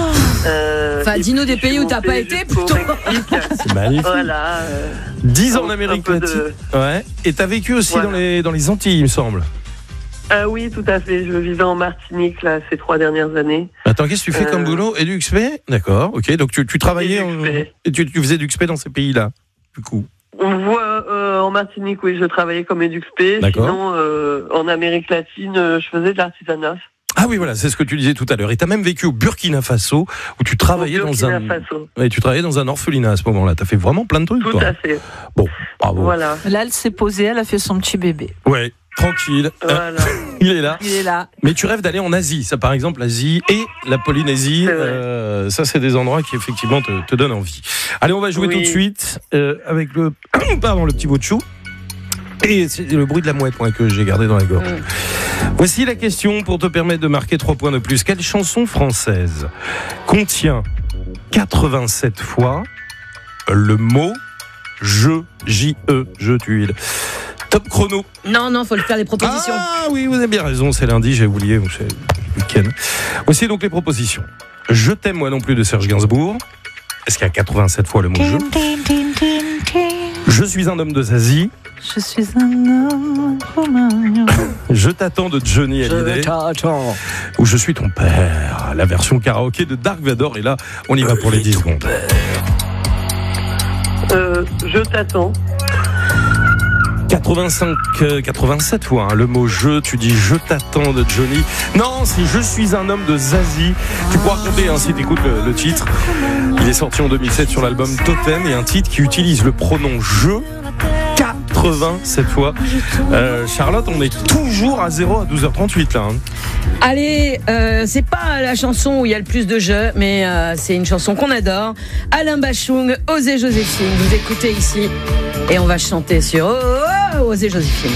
Euh, Enfin, et dis-nous puis, des je suis pays où t'as montée pas été, jusqu'au plutôt. Mexique. C'est magnifique. Voilà. euh, dix ans en un- Amérique un peu latine. de- Ouais. Et t'as vécu aussi Voilà. dans, les, dans les Antilles, il me semble. Ah oui, tout à fait. Je vivais en Martinique là ces trois dernières années. Attends, qu'est-ce que tu fais Euh, comme boulot? Et du X P? D'accord, ok. Donc tu, tu travaillais en... et tu, tu faisais du X P dans ces pays-là, du coup. On voit euh, en Martinique, oui, je travaillais comme éduxpé. D'accord. Sinon, euh, en Amérique latine, euh, je faisais de l'artisanat. Ah oui, voilà, c'est ce que tu disais tout à l'heure. Et t'as même vécu au Burkina Faso, où tu travaillais Au dans Burkina un... Faso. Ouais, tu travaillais dans un orphelinat à ce moment-là. T'as fait vraiment plein de trucs, Tout toi. à fait. Bon, bravo. Voilà. Là, elle s'est posée, elle a fait son petit bébé. Ouais, tranquille. Voilà. Il est là. Il est là. Mais tu rêves d'aller en Asie. Ça, par exemple, l'Asie et la Polynésie. Euh, ça, c'est des endroits qui, effectivement, te, te donnent envie. Allez, on va jouer Oui. tout de suite euh, avec le, pardon, le petit bout de chou. Et c'est le bruit de la mouette, moi, que j'ai gardé dans la gorge. Mm. Voici la question pour te permettre de marquer trois points de plus. Quelle chanson française contient quatre-vingt-sept fois le mot je, J-E, je tuile? Top chrono. Non, non, faut le faire des propositions. Ah oui, vous avez bien raison, c'est lundi, j'ai oublié, c'est le week-end. Voici donc les propositions. Je t'aime moi non plus de Serge Gainsbourg. Est-ce qu'il y a quatre-vingt-sept fois le mot je? Je suis un homme de Zazie. Je suis un homme commun. Je t'attends de Johnny Hallyday. Je t'attends. Ou je suis ton père. La version karaoké de Dark Vador. Et là, on y va pour les dix secondes. Euh, je t'attends. quatre-vingt-cinq, quatre-vingt-sept fois hein, le mot je, tu dis je t'attends de Johnny. Non, c'est je suis un homme de Zazie. Tu pourras compter hein, si tu écoutes le, le titre. Il est sorti en deux mille sept sur l'album Totem et un titre qui utilise le pronom je quatre-vingt-sept fois. Euh, Charlotte, on est toujours à zéro à douze heures trente-huit là. Hein. Allez, euh, c'est pas la chanson où il y a le plus de jeux, mais euh, c'est une chanson qu'on adore. Alain Bachung, Osez Joséphine. Vous écoutez ici et on va chanter sur oh, oh, oh, Osez Joséphine.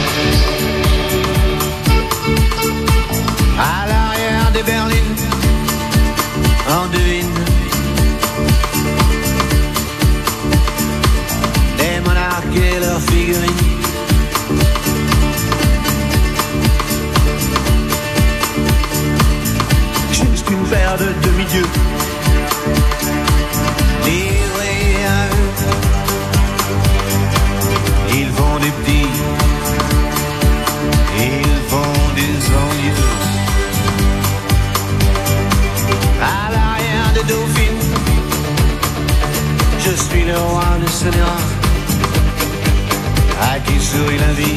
À l'arrière des berlines, on devine des monarques et leurs figurines. Juste une paire de demi-dieux livrés à eux. Ils font des petits, ils font des ennuyeux. À l'arrière des dauphines, je suis le roi de Sénéra, à qui sourit la vie.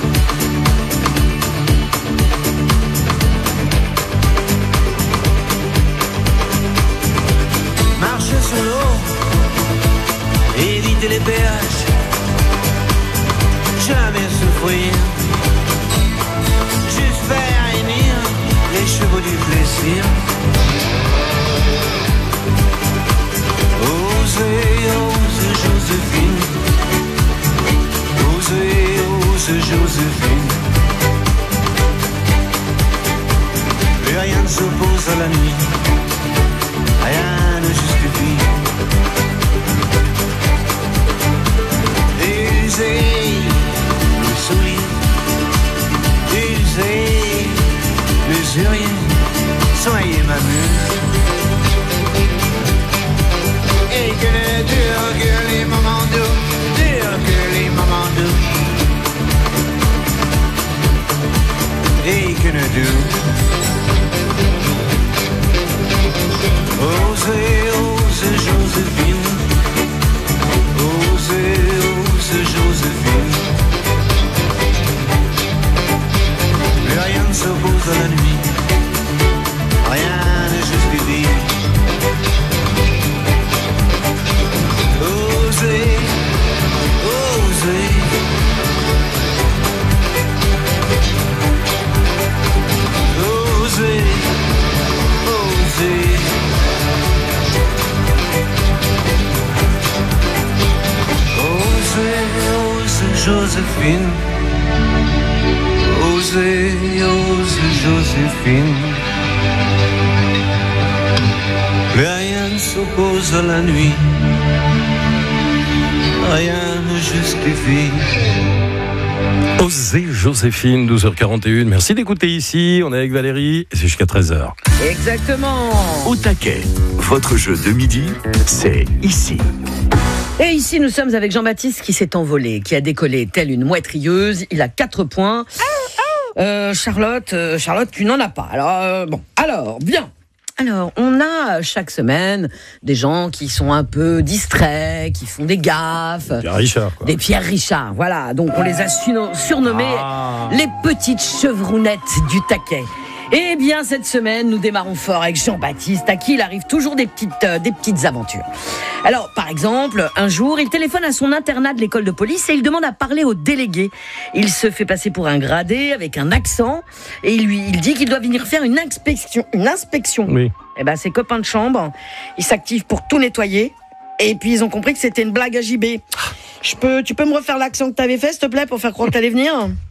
Marcher sur l'eau, éviter les péages, jamais souffrir, juste faire réunir les chevaux du plaisir. Osez, osez Joséphine, osez, osez Joséphine. Plus rien ne s'oppose à la nuit, rien ne justifie. Usez le soulier, usez l'usurier, soyez ma muse. Et que ne durent que les moments doux, durent que les moments doux. Et que ne durent. Osez, osez Joséphine, osez, osez Joséphine. Mais rien ne s'oppose à la nuit, rien ne justifie. Osez, osez. Osez, osez. Osez, osez Joséphine. Osez, osez Joséphine. Plus rien ne s'oppose à la nuit, rien ne justifie. Osez Joséphine, douze heures quarante et un. Merci d'écouter ici. On est avec Valérie et c'est jusqu'à treize heures. Exactement. Au taquet, votre jeu de midi, c'est ici. Et ici, nous sommes avec Jean-Baptiste qui s'est envolé, qui a décollé telle une mouette rieuse. Il a quatre points. Euh, Charlotte, euh, Charlotte, tu n'en as pas. Alors, euh, bon. Alors, bien. Alors, on a chaque semaine des gens qui sont un peu distraits, qui font des gaffes. Pierre Richard, quoi. Des Pierre Richard, voilà. Donc, on les a surno- surnommés Ah. les petites chevrounettes du taquet. Eh bien, cette semaine, nous démarrons fort avec Jean-Baptiste, à qui il arrive toujours des petites, euh, des petites aventures. Alors, par exemple, un jour, il téléphone à son internat de l'école de police et il demande à parler au délégué. Il se fait passer pour un gradé avec un accent et il lui il dit qu'il doit venir faire une inspection. Une inspection. Oui. Eh ben, ses copains de chambre, ils s'activent pour tout nettoyer. Et puis, ils ont compris que c'était une blague à J B. Je peux, tu peux me refaire l'accent que t'avais fait, s'il te plaît, pour faire croire que t'allais venir ?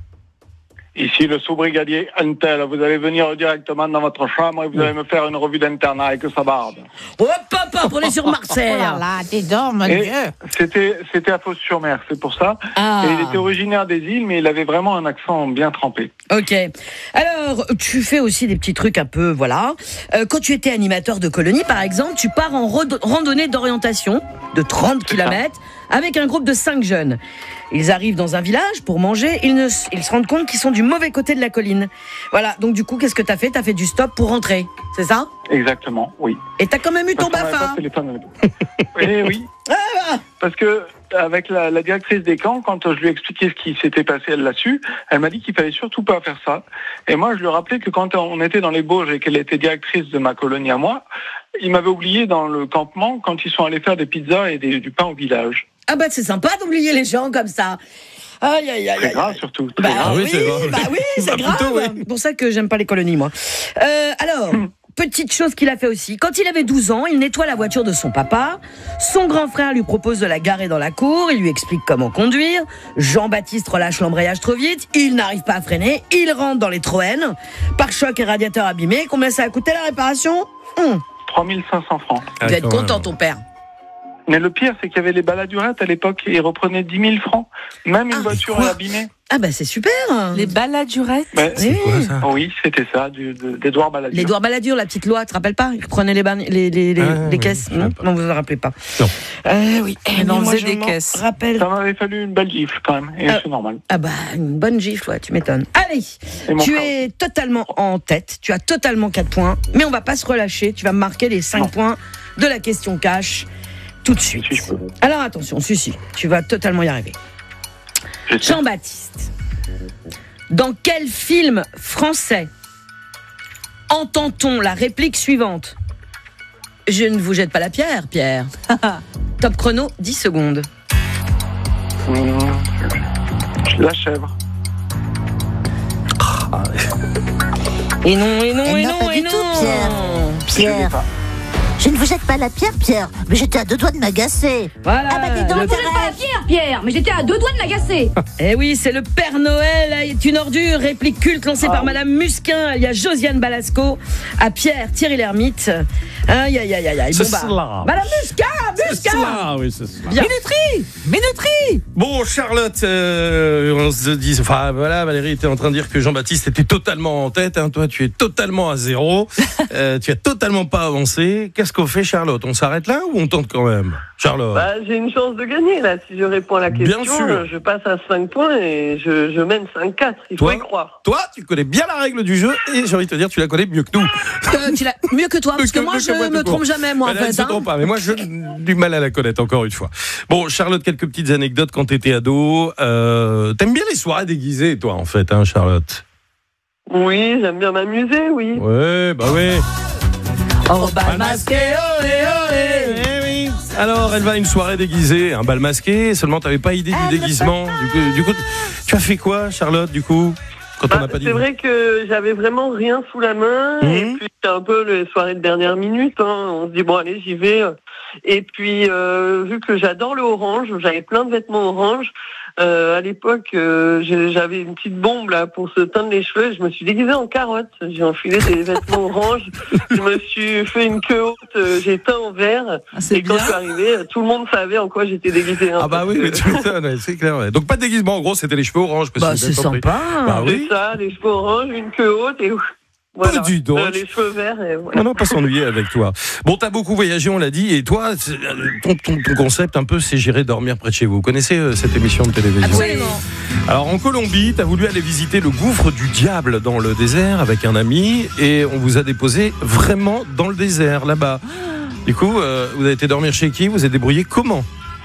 Ici, le sous-brigadier Antel, vous allez venir directement dans votre chambre et vous allez me faire une revue d'internat avec sa barbe. Hop, hop, hop, on est sur Marseille. Oh là là, dis donc, mon Et Dieu. C'était, c'était à Fos-sur-Mer, c'est pour ça. Ah. Et il était originaire des îles, mais il avait vraiment un accent bien trempé. Ok. Alors, tu fais aussi des petits trucs un peu, voilà. Euh, quand tu étais animateur de colonie, par exemple, tu pars en ro- randonnée d'orientation de trente kilomètres avec un groupe de cinq jeunes. Ils arrivent dans un village pour manger, ils, ne, ils se rendent compte qu'ils sont du mauvais côté de la colline. Voilà, donc du coup, qu'est-ce que t'as fait ? T'as fait du stop pour rentrer, c'est ça ? Exactement, oui. Et t'as quand même eu ton Parce qu'on avait BAFA. pas de téléphone avec nous. Eh oui. Parce que avec la, la directrice des camps, quand je lui ai expliqué ce qui s'était passé, elle l'a su. Elle m'a dit qu'il fallait surtout pas faire ça. Et moi, je lui ai rappelé que quand on était dans les Bauges et qu'elle était directrice de ma colonie à moi, il m'avait oublié dans le campement quand ils sont allés faire des pizzas et des, du pain au village. Ah bah c'est sympa d'oublier les gens comme ça. Aïe aïe aïe. C'est aïe. grave surtout. Bah Ah oui, oui, c'est grave. bah oui, c'est Bah, grave. plutôt, oui. C'est pour ça que j'aime pas les colonies, moi. Euh, alors, petite chose qu'il a fait aussi. Quand il avait douze ans, il nettoie la voiture de son papa. Son grand frère lui propose de la garer dans la cour. Il lui explique comment conduire. Jean-Baptiste relâche l'embrayage trop vite. Il n'arrive pas à freiner. Il rentre dans les Troènes. Pare-choc et radiateur abîmé. Combien ça a coûté la réparation ? hum. trois mille cinq cents francs. Il va être content, ton père. Mais le pire, c'est qu'il y avait les baladurettes à l'époque et ils reprenaient dix mille francs. Même une voiture est abîmée. Ah bah c'est super. Les baladurettes. Mais- C'est quoi, ça Oui, c'était ça, du, de- d'Edouard Balladur. L'Édouard Balladur, la petite loi, tu te rappelles pas ? Il prenait les, ban- les, les, les, Ah, les oui, caisses. je Non, sais pas. non, vous vous en rappelez pas. Non. Euh, oui. Mais Eh, on moi, faisait je des m'en caisses. rappelle. Ça m'avait fallu une belle gifle quand même, et Euh, c'est normal. Ah bah, une bonne gifle, ouais, tu m'étonnes. Allez, Et mon tu frère. es totalement en tête, tu as totalement quatre points, mais on va pas se relâcher, tu vas me marquer les cinq points de la question cash tout de suite. Alors attention, si, si, tu vas totalement y arriver. Jean-Baptiste, dans quel film français entend-on la réplique suivante ? Je ne vous jette pas la pierre, Pierre. Top chrono, dix secondes. Mmh. La chèvre. Et non, et non, Eh et non, non, pas et du non. tout, Pierre. Pierre. Je ne vous jette pas la pierre, Pierre, mais j'étais à deux doigts de m'agacer. Voilà. Ah bah dis donc, le- Thérèse. Pas la pierre, Pierre, mais j'étais à deux doigts de l'agacer. Eh oui, c'est le Père Noël est une ordure, réplique culte lancée par Madame Musquin. Il y a Josiane Balasco à Pierre Thierry Lhermitte. Aïe, aïe, aïe, aïe, aïe. C'est Bon, bah, cela. Madame Musquin, Musquin. Ah oui, c'est ça. Bien. Minuterie Minuterie Bon, Charlotte, euh, on se dit, enfin voilà, Valérie était en train de dire que Jean-Baptiste était totalement en tête. Hein, toi, tu es totalement à zéro. euh, tu as totalement pas avancé. Qu'est-ce qu'on fait, Charlotte ? On s'arrête là ou on tente quand même, Charlotte ? Bah, j'ai une chance de gagner là. Si je réponds à la question, Bien sûr. je passe à cinq points et je, je mène cinq quatre. Il faut Toi, y croire. toi, tu connais bien la règle du jeu et j'ai envie de te dire, tu la connais mieux que nous. Euh, tu l'as mieux que toi, parce que, que- moi, que je moi, me tout trompe court. jamais, moi, Elle en ne fait. se hein. trompe pas, mais moi, j'ai du mal à la connaître, encore une fois. Bon, Charlotte, quelques petites anecdotes quand t'étais ado. Euh, t'aimes bien les soirées déguisées, toi, en fait, hein, Charlotte ? Oui, j'aime bien m'amuser, oui. Ouais, bah ouais. Oh, bal masqué, olé, olé. Eh oui. Alors, elle va à une soirée déguisée, un bal masqué, seulement t'avais pas idée du déguisement. Du coup, du coup, tu as fait quoi, Charlotte, du coup, quand on Bah, n'a pas dit c'est vrai que j'avais vraiment rien sous la main. Et Mhm. puis, c'est un peu les soirées de dernière minute. Hein. On se dit, bon, allez, j'y vais. Et puis, euh, vu que j'adore le orange, j'avais plein de vêtements orange. Euh, à l'époque, euh, j'ai- j'avais une petite bombe là pour se teindre les cheveux. Je me suis déguisée en carotte. J'ai enfilé des vêtements orange. Je me suis fait une queue haute. euh, J'ai teint en vert. Ah, c'est et quand bien. je suis arrivée, tout le monde savait en quoi j'étais déguisée. hein, Ah bah parce oui, que- mais tu m'étonnes, ouais, c'est clair. Ouais. Donc pas de déguisement, en gros, c'était les cheveux orange. que Bah, si vous c'est avez compris. sympa. Bah C'est oui. ça, les cheveux orange, une queue haute et voilà. dis donc. Euh, les cheveux verts. Et voilà. On n'a pas s'ennuyer avec toi. Bon, t'as beaucoup voyagé, on l'a dit, et toi, c'est- ton, ton, ton concept un peu, c'est j'irai dormir près de chez vous. Vous connaissez euh, cette émission de télévision? Absolument. Alors en Colombie, t'as voulu aller visiter le gouffre du diable dans le désert avec un ami, et on vous a déposé vraiment dans le désert là-bas. Du coup, euh, vous avez été dormir chez qui? Vous êtes débrouillé comment?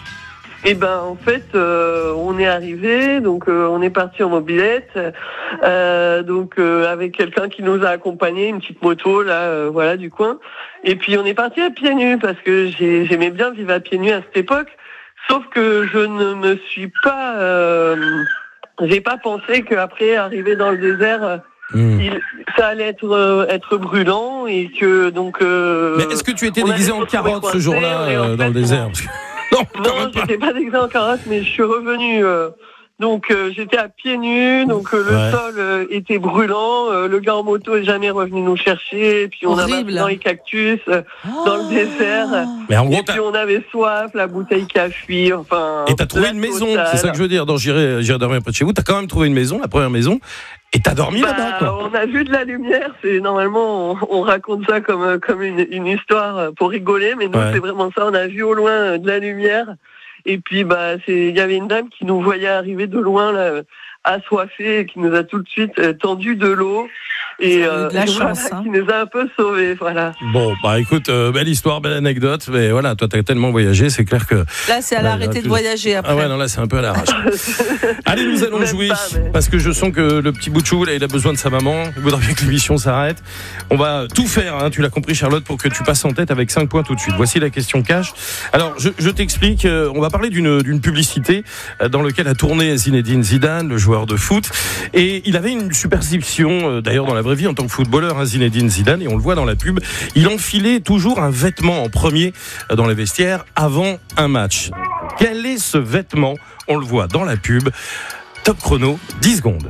Et ben en fait, euh, on est arrivé, donc euh, on est parti en mobilette, euh, donc euh, avec quelqu'un qui nous a accompagnés, une petite moto là, euh, voilà du coin. Et puis on est parti à pieds nus parce que j'ai- j'aimais bien vivre à pieds nus à cette époque. Sauf que je ne me suis pas, euh, j'ai pas pensé qu'après arriver dans le désert, euh, Mmh. il, ça allait être euh, être brûlant et que donc. Euh, Mais est-ce que tu étais on déguisé allait en se retrouver carotte ce coincés, jour-là et en euh, dans fait, le désert? Parce que- Non, quand Non, même pas. j'étais pas déguisée en carotte, mais je suis revenue. euh, donc euh, j'étais à pieds nus, donc euh, le Ouais. sol euh, était brûlant. euh, le gars en moto est jamais revenu nous chercher. Et puis on a Horrible. marché dans les cactus, euh, dans le désert. Mais en gros, Et t'as- puis on avait soif, la bouteille qui a fui. Enfin. Et t'as trouvé la une maison, totale. c'est ça que je veux dire. Donc j'irai, j'irai dormir près de chez vous. T'as quand même trouvé une maison, la première maison, et t'as dormi Bah, là-bas, quoi. on a vu de la lumière. C'est normalement on, on raconte ça comme euh, comme une, une histoire pour rigoler, mais nous Ouais. c'est vraiment ça. On a vu au loin euh, de la lumière. Et puis bah c'est il y avait une dame qui nous voyait arriver de loin là, assoiffée, et qui nous a tout de suite euh, tendu de l'eau et, Vous avez eu de la et voilà, chance, hein. qui nous a un peu sauvés. Voilà. Bon, bah écoute, euh, belle histoire, belle anecdote, mais voilà, toi t'as tellement voyagé, c'est clair que. Là, c'est à Ouais, l'arrêter là, de voyager après. Ah ouais, non, là c'est un peu à l'arrache. Allez, nous allons Même jouer, pas, mais- parce que je sens que le petit bout de chou, là, il a besoin de sa maman. Il voudrait bien que l'émission s'arrête. On va tout faire, hein, tu l'as compris, Charlotte, pour que tu passes en tête avec cinq points tout de suite. Voici la question cash. Alors, je, je t'explique, euh, on va parler d'une d'une publicité euh, dans laquelle a tourné Zinedine Zidane, le joueur de foot. Et il avait une superstition, euh, d'ailleurs dans la vraie vie, en tant que footballeur, hein, Zinedine Zidane, et on le voit dans la pub, il enfilait toujours un vêtement en premier euh, dans les vestiaires avant un match. Quel est ce vêtement? On le voit dans la pub. Top chrono, dix secondes.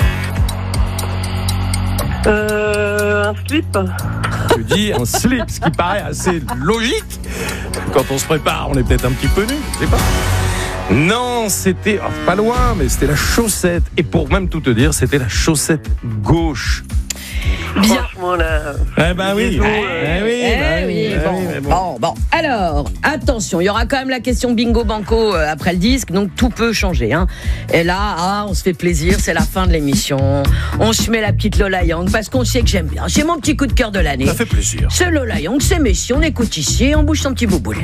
Euh, un slip. Tu dis un slip, ce qui paraît assez logique. Quand on se prépare, on est peut-être un petit peu nu, je sais pas. Non, c'était oh, pas loin, mais c'était la chaussette. Et pour même tout te dire, c'était la chaussette gauche. Bien. Franchement là. Eh ben oui, Bisous, eh euh, oui, Eh bah oui, oui, bah bon, oui, mais bon. bon, bon. Alors, attention, il y aura quand même la question bingo banco euh, après le disque, donc tout peut changer. Hein. Et là, ah, on se fait plaisir, c'est la fin de l'émission. On se met la petite Lola Young parce qu'on sait que j'aime bien. C'est mon petit coup de cœur de l'année. Ça fait plaisir. C'est Lola Young, c'est Messi, on écoute ici et on bouge son petit bouboule.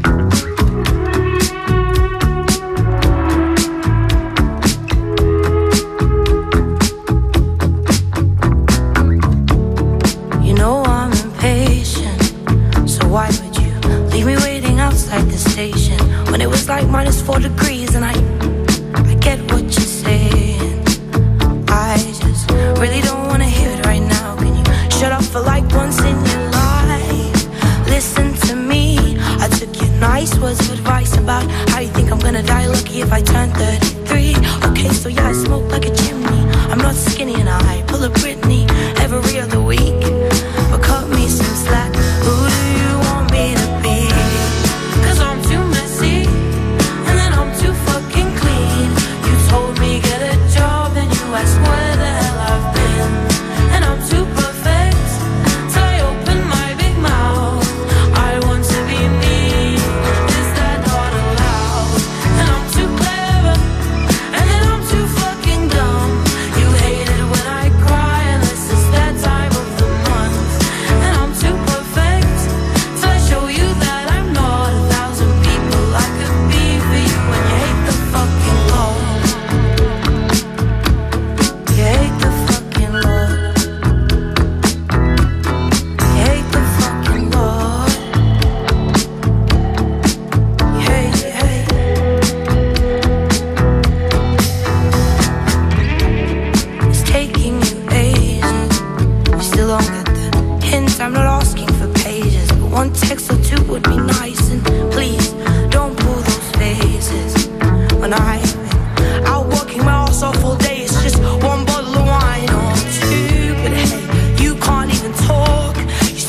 You know I'm impatient, so why would you leave me waiting outside the station when it was like minus four degrees? And I, I get what you're saying. I just really don't wanna hear it right now. Can you shut up for like once in your life? Listen to me. I took your nice words of advice about how you think I'm gonna die lucky if I turn thirty-three. Okay, so yeah, I smoke like a chimney. I'm not skinny and I pull a Britney every other week. But cut me some slack. Who do you want me to be? 'Cause I'm too messy, and then I'm too fucking clean. You told me get a job, and you asked where the hell I've been. And I'm too perfect, so I open my big mouth. I want to be me, is that not allowed? And I'm too clever, and then I'm too fucking dumb. You hate it when I cry, unless it's that time of the month. And I'm too perfect, so I show you that I'm not a thousand people I could be for you. When you hate the fucking law, you hate the fucking law, you hate the fucking law, you hate, you hate. It's taking you ages. You still don't get the hint. I'm not asking for pages, but one text or two would be nice. And please don't pull those faces when I've been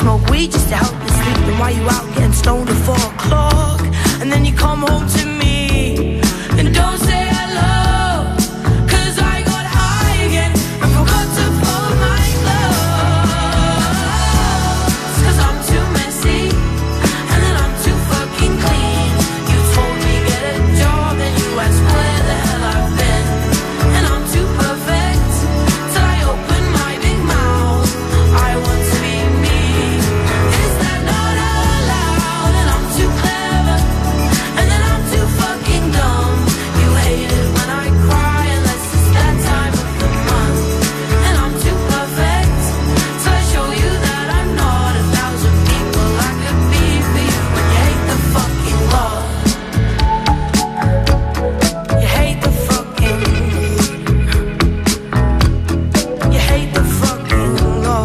smoke weed just to help you sleep. Then why you out getting stoned at four o'clock? And then you come home to me and don't say hello, 'cause I got high again and forgot to fold my clothes. 'Cause I'm too messy and then I'm too fucking clean. You told me get a job and you asked where the hell I've been. And I'm too perfect till I open my big mouth. I want to be me. Is that not allowed? And I'm too clever and then I'm too fucking dumb. You hate it when I cry unless it's that time of the month. And I'm too perfect till I show you that I'm not a thousand people I could be for you. When you hate the fucking law, you hate the fucking, you hate the fucking law.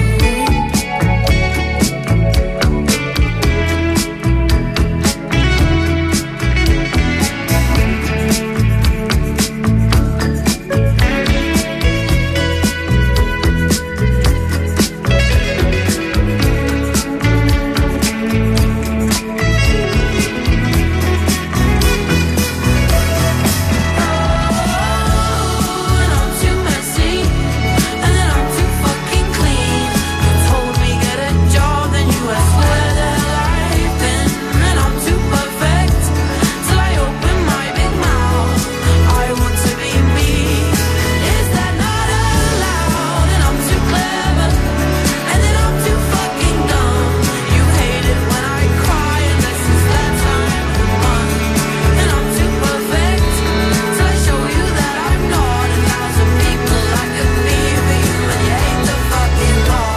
And I'm too messy and then I'm too fucking clean. You told me get a job, then you asked where the hell I've been. And I'm too perfect till I open my big mouth. I want to be me. Is that not allowed? And I'm too clever and then I'm too fucking dumb. You hate it when I cry unless it's that time of the month. And I'm too perfect till I show you that I'm not a thousand people I could be for you. And you hate the fucking law.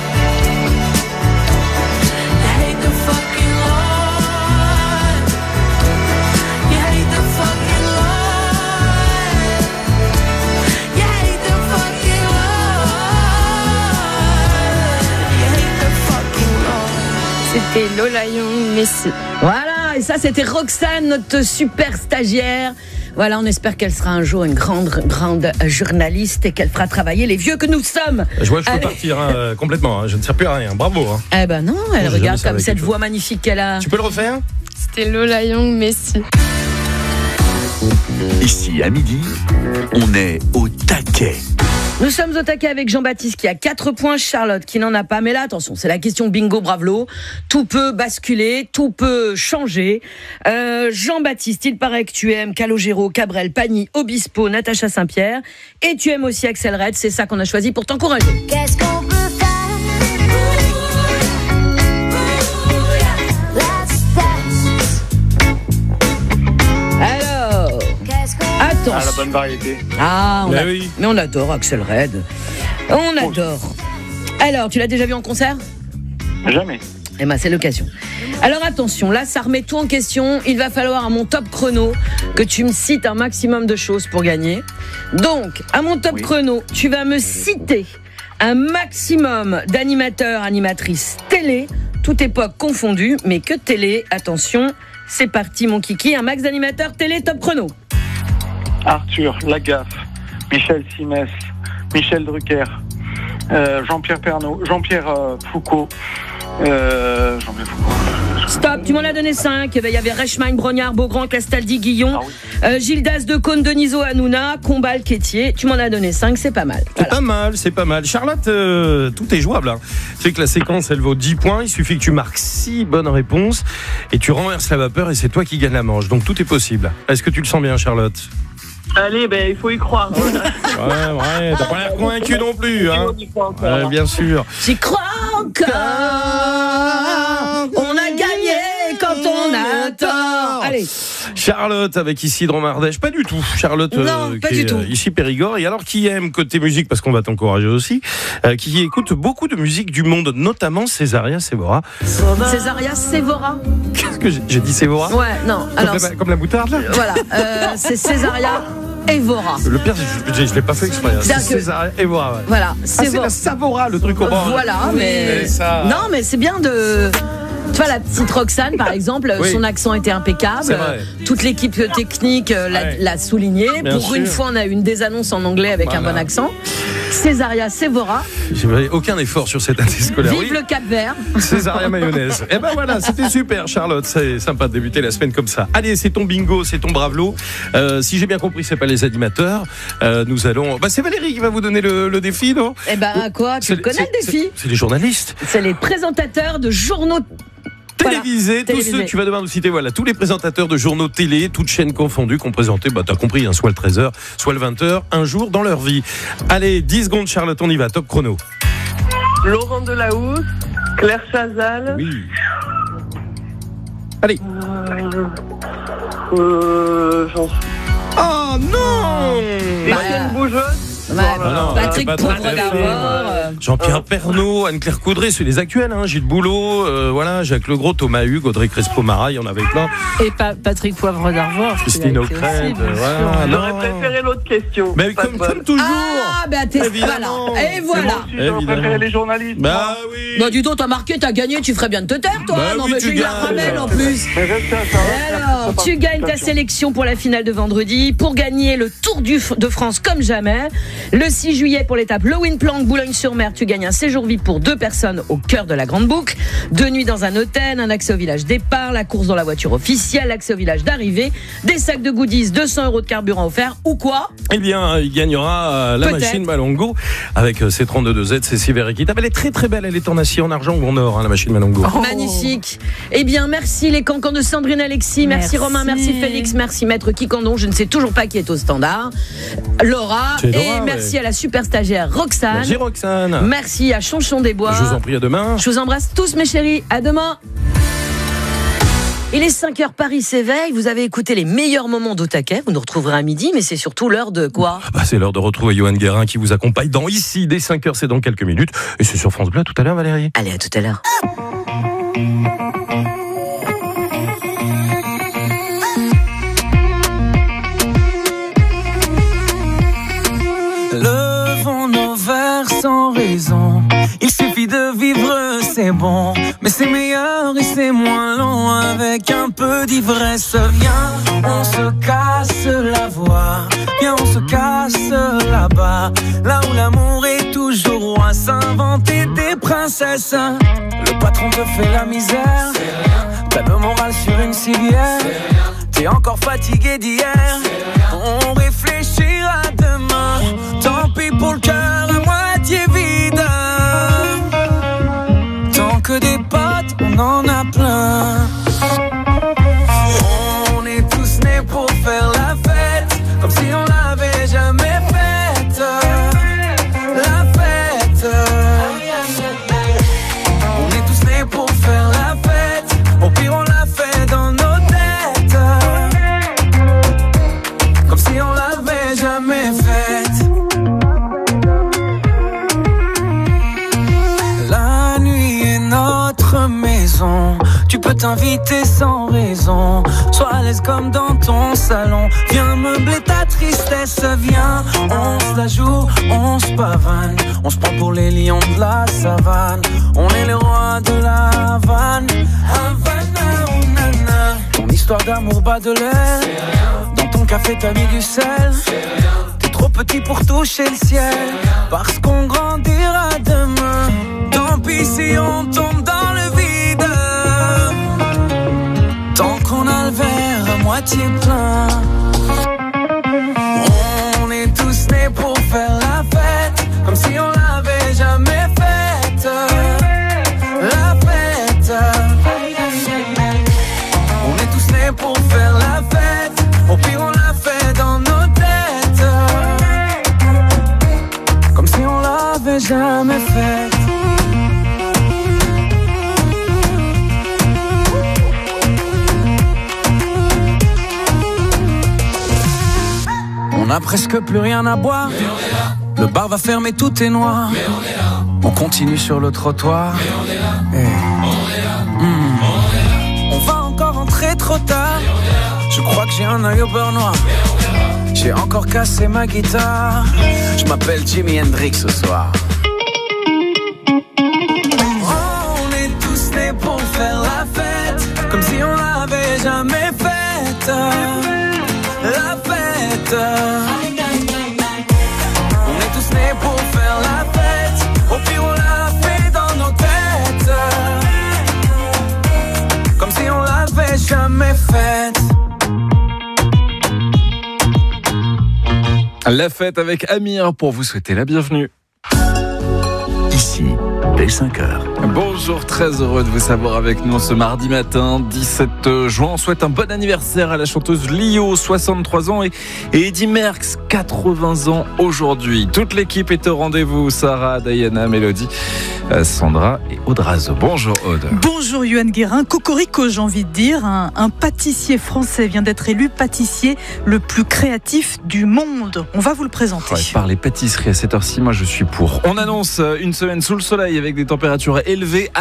You hate the fucking law. You hate the fucking law. You hate the fucking law. You hate the fucking law. C'était Lola Young, Messi. Voilà, et ça c'était Roxane, notre super stagiaire. Voilà, on espère qu'elle sera un jour une grande, grande journaliste et qu'elle fera travailler les vieux que nous sommes. Je vois que je peux Allez. partir hein, euh, complètement. Hein. Je ne sers plus à rien. Bravo. Hein. Eh ben non, elle J'ai jamais regarde servi comme à cette quelque voix magnifique qu'elle a. Tu peux le refaire? C'était Lola Young, Messi. Ici, à midi, on est au taquet. Nous sommes au taquet avec Jean-Baptiste qui a quatre points, Charlotte qui n'en a pas. Mais là, attention, c'est la question bingo bravelo. Tout peut basculer, tout peut changer. Euh, Jean-Baptiste, il paraît que tu aimes Calogero, Cabrel, Pagny, Obispo, Natacha Saint-Pierre. Et tu aimes aussi Axel Red. C'est ça qu'on a choisi pour t'encourager. Qu'est-ce qu'on peut faire? Alors, attention. Ah, la bonne variété. Ah, on Mais a- oui. mais on adore Axel Red. On adore. Alors, tu l'as déjà vu en concert? Jamais. Eh ben, c'est l'occasion. Alors attention, là, ça remet tout en question. Il va falloir à mon top chrono que tu me cites un maximum de choses pour gagner. Donc, à mon top chrono, tu vas me citer un maximum d'animateurs, animatrices télé, toute époque confondue, mais que télé. Attention, c'est parti, mon kiki. Un max d'animateurs télé, top chrono. Arthur, Lagaffe, Michel Simès, Michel Drucker, euh, Jean-Pierre Pernaut, Jean-Pierre euh, Foucault, euh, Jean-Pierre Foucault. Stop, tu m'en as donné cinq. Il y avait Reichmann, Brognard, Beaugrand, Castaldi, Guillon, euh, Gildas, Decaune, Denisot, Hanouna, Combal, Quétier. Tu m'en as donné cinq, c'est pas mal. C'est pas mal, c'est pas mal. Charlotte, euh, tout est jouable. Hein. Tu sais que la séquence, elle vaut dix points. Il suffit que tu marques six bonnes réponses et tu renverses la vapeur et c'est toi qui gagne la manche. Donc tout est possible. Est-ce que tu le sens bien, Charlotte? Allez, ben, il faut y croire. Ouais, ouais, t'as pas l'air convaincu non plus, hein. Ouais, bien sûr. J'y crois encore. On a gagné quand on a tort. Allez. Charlotte avec Isidre Mardèche, pas du tout. Charlotte, Non, pas qui du est tout. euh, ici Périgord. Et alors qui aime côté musique, parce qu'on va t'encourager aussi, euh, qui écoute beaucoup de musique du monde, notamment Césaria Sévora. Césaria Sévora. Qu'est-ce que j'ai, j'ai dit Sévora? Ouais, non. Comme, Alors, la, comme la moutarde là. voilà, euh, c'est Césaria Évora. Le pire, je, je, je l'ai pas fait exprès. hein. C'est C'est-à-dire que- Césaria Évora. Ouais. Voilà, Ah, c'est Sévora. la Savora, le truc au bord. Voilà, mais, Mais ça- non, mais c'est bien de. Tu vois, la petite Roxane, par exemple, Oui. son accent était impeccable. C'est vrai. Toute l'équipe technique euh, l'a, Ouais. l'a souligné. Bien Pour sûr. une fois, on a eu une désannonce en anglais avec un Voilà. bon accent. Césaria Sévora. J'ai fait aucun effort sur cette année scolaire. Vive Oui. le Cap Vert. Césaria mayonnaise. Et ben voilà, c'était super, Charlotte. C'est sympa de débuter la semaine comme ça. Allez, c'est ton bingo, c'est ton bravo. Euh, si j'ai bien compris, c'est pas les animateurs. Euh, nous allons. Bah, c'est Valérie qui va vous donner le, le défi, non? Eh ben quoi, tu C'est- le connais c'est- le défi? C'est les journalistes. C'est les présentateurs de journaux. Télévisés, Voilà, tous télévisés. ceux, tu vas devoir nous citer, voilà, tous les présentateurs de journaux télé, toutes chaînes confondues, qui ont présenté, bah, t'as compris, hein, soit le treize heures, soit le vingt heures, un jour dans leur vie. Allez, dix secondes, Charlotte, on y va, top chrono. Laurent Delahousse, Claire Chazal. Oui. Allez. Euh, euh, j'en suis. Oh non! Étienne Boujotte. Ouais, Ah non, Patrick pas Poivre très d'Arvor. fait. euh, Jean-Pierre Pernaut, Anne-Claire Coudray, c'est les actuels, hein, Gilles Boulot, euh, voilà, Jacques Legros, Thomas Hugues, Audrey Crespo-Mara, il y en avait plein. Et pa- Patrick Poivre d'Arvor. Christine O'Crête, voilà. J'aurais préféré l'autre question. Mais Pas comme, de bol. comme toujours. Ah, ben t'es Évidemment. voilà. Et voilà. J'aurais préféré les journalistes. Bah oui. Bah, dis donc, t'as marqué, t'as gagné, tu ferais bien de te taire, toi. Bah non, oui, mais tu j'ai eu la gagnes. ramène en plus. Mais reste à ça, Et alors, tu gagnes ta sélection pour la finale de vendredi, pour gagner le Tour du F- de France comme jamais. Le six juillet pour l'étape Le Wind-Planck, Boulogne-sur-Mer, tu gagnes un séjour V I P pour deux personnes au cœur de la Grande Boucle. Deux nuits dans un hôtel, un accès au village départ, la course dans la voiture officielle, l'accès au village d'arrivée, des sacs de goodies, deux cents euros de carburant offert ou quoi? Eh bien, il gagnera euh, la Peut-être. machine Malongo avec euh, ses trente-deux Z, c'est super équitable. Elle est très très belle, elle est en acier, en argent ou en or, hein, la machine Malongo. Magnifique. Eh bien, merci les cancans de Sandrine Alexis, merci, Merci. Romain, merci Félix, merci Maître Kikandon, je ne sais toujours pas qui est au standard. Laura, C'est Laura, et ouais. merci à la super stagiaire Roxane. Merci Roxane. Merci à Chonchon des Bois. Je vous en prie, à demain. Je vous embrasse tous mes chéris, à demain. Il est cinq heures, Paris s'éveille. Vous avez écouté les meilleurs moments d'Otaquet. Vous nous retrouverez à midi, mais c'est surtout l'heure de quoi? Bah, c'est l'heure de retrouver Johan Guérin qui vous accompagne dans Ici, dès cinq heures, c'est dans quelques minutes. Et c'est sur France Bleu, à tout à l'heure, Valérie. Allez, à tout à l'heure. Levons nos verres sans raison. Il suffit de vivre, c'est bon. Mais c'est meilleur et c'est moins long. Avec un peu d'ivresse, viens, on se casse la voix. Viens, on se casse là-bas. Là où l'amour est toujours roi. S'inventer des princesses. Le patron te fait la misère. T'as le moral sur une civière. T'es encore fatigué d'hier. On réfléchira demain. Tant pis pour le cœur à moitié vide. Tant que des potes, on en a plein. On est tous nés pour faire la fête, comme si on l'avait jamais faite. La fête. On est tous nés pour faire la fête. Au pire, on l'a fait dans nos têtes, comme si on l'avait jamais faite. La nuit est notre maison. Tu peux t'inviter sans raison. Sois à l'aise comme dans ton salon. Viens meubler ta tristesse. Viens, on se la joue, on se pavane. On se prend pour les lions de la savane. On est les rois de la Havane. Havana, oh nana. Ton histoire d'amour bat de l'air. Dans ton café t'as mis du sel. T'es trop petit pour toucher le ciel. Parce qu'on grandira demain. Tant pis si on tombe dans le vide. Tant qu'on a le verre à moitié plein. On est tous nés pour faire la fête, comme si on l'avait jamais faite. La fête. On est tous nés pour faire la fête. Au pire on l'a fait dans nos têtes, comme si on l'avait jamais faite. On a presque plus rien à boire. Le bar va fermer, tout est noir. On, on continue sur le trottoir. On, hey. on, mmh. on va encore rentrer trop tard. Je crois que j'ai un œil au beurre noir. J'ai encore cassé ma guitare. Je m'appelle Jimi Hendrix ce soir. On est tous nés pour faire la fête, comme si on l'avait jamais faite. La fête. On est tous nés pour faire La fête avec Amir pour vous souhaiter la bienvenue. Ici, dès cinq heures. Bonjour, très heureux de vous savoir avec nous ce mardi matin, dix-sept juin. On souhaite un bon anniversaire à la chanteuse Lio, soixante-trois ans, et, et Eddy Merckx, quatre-vingts ans aujourd'hui. Toute l'équipe est au rendez-vous. Sarah, Diana, Mélodie, Sandra et Audrazo. Bonjour Aude. Bonjour Yoann Guérin. Cocorico, j'ai envie de dire. Un, un pâtissier français vient d'être élu pâtissier le plus créatif du monde. On va vous le présenter. Ouais, par les pâtisseries à cette heure-ci, moi je suis pour. On annonce une semaine sous le soleil avec des températures élevées.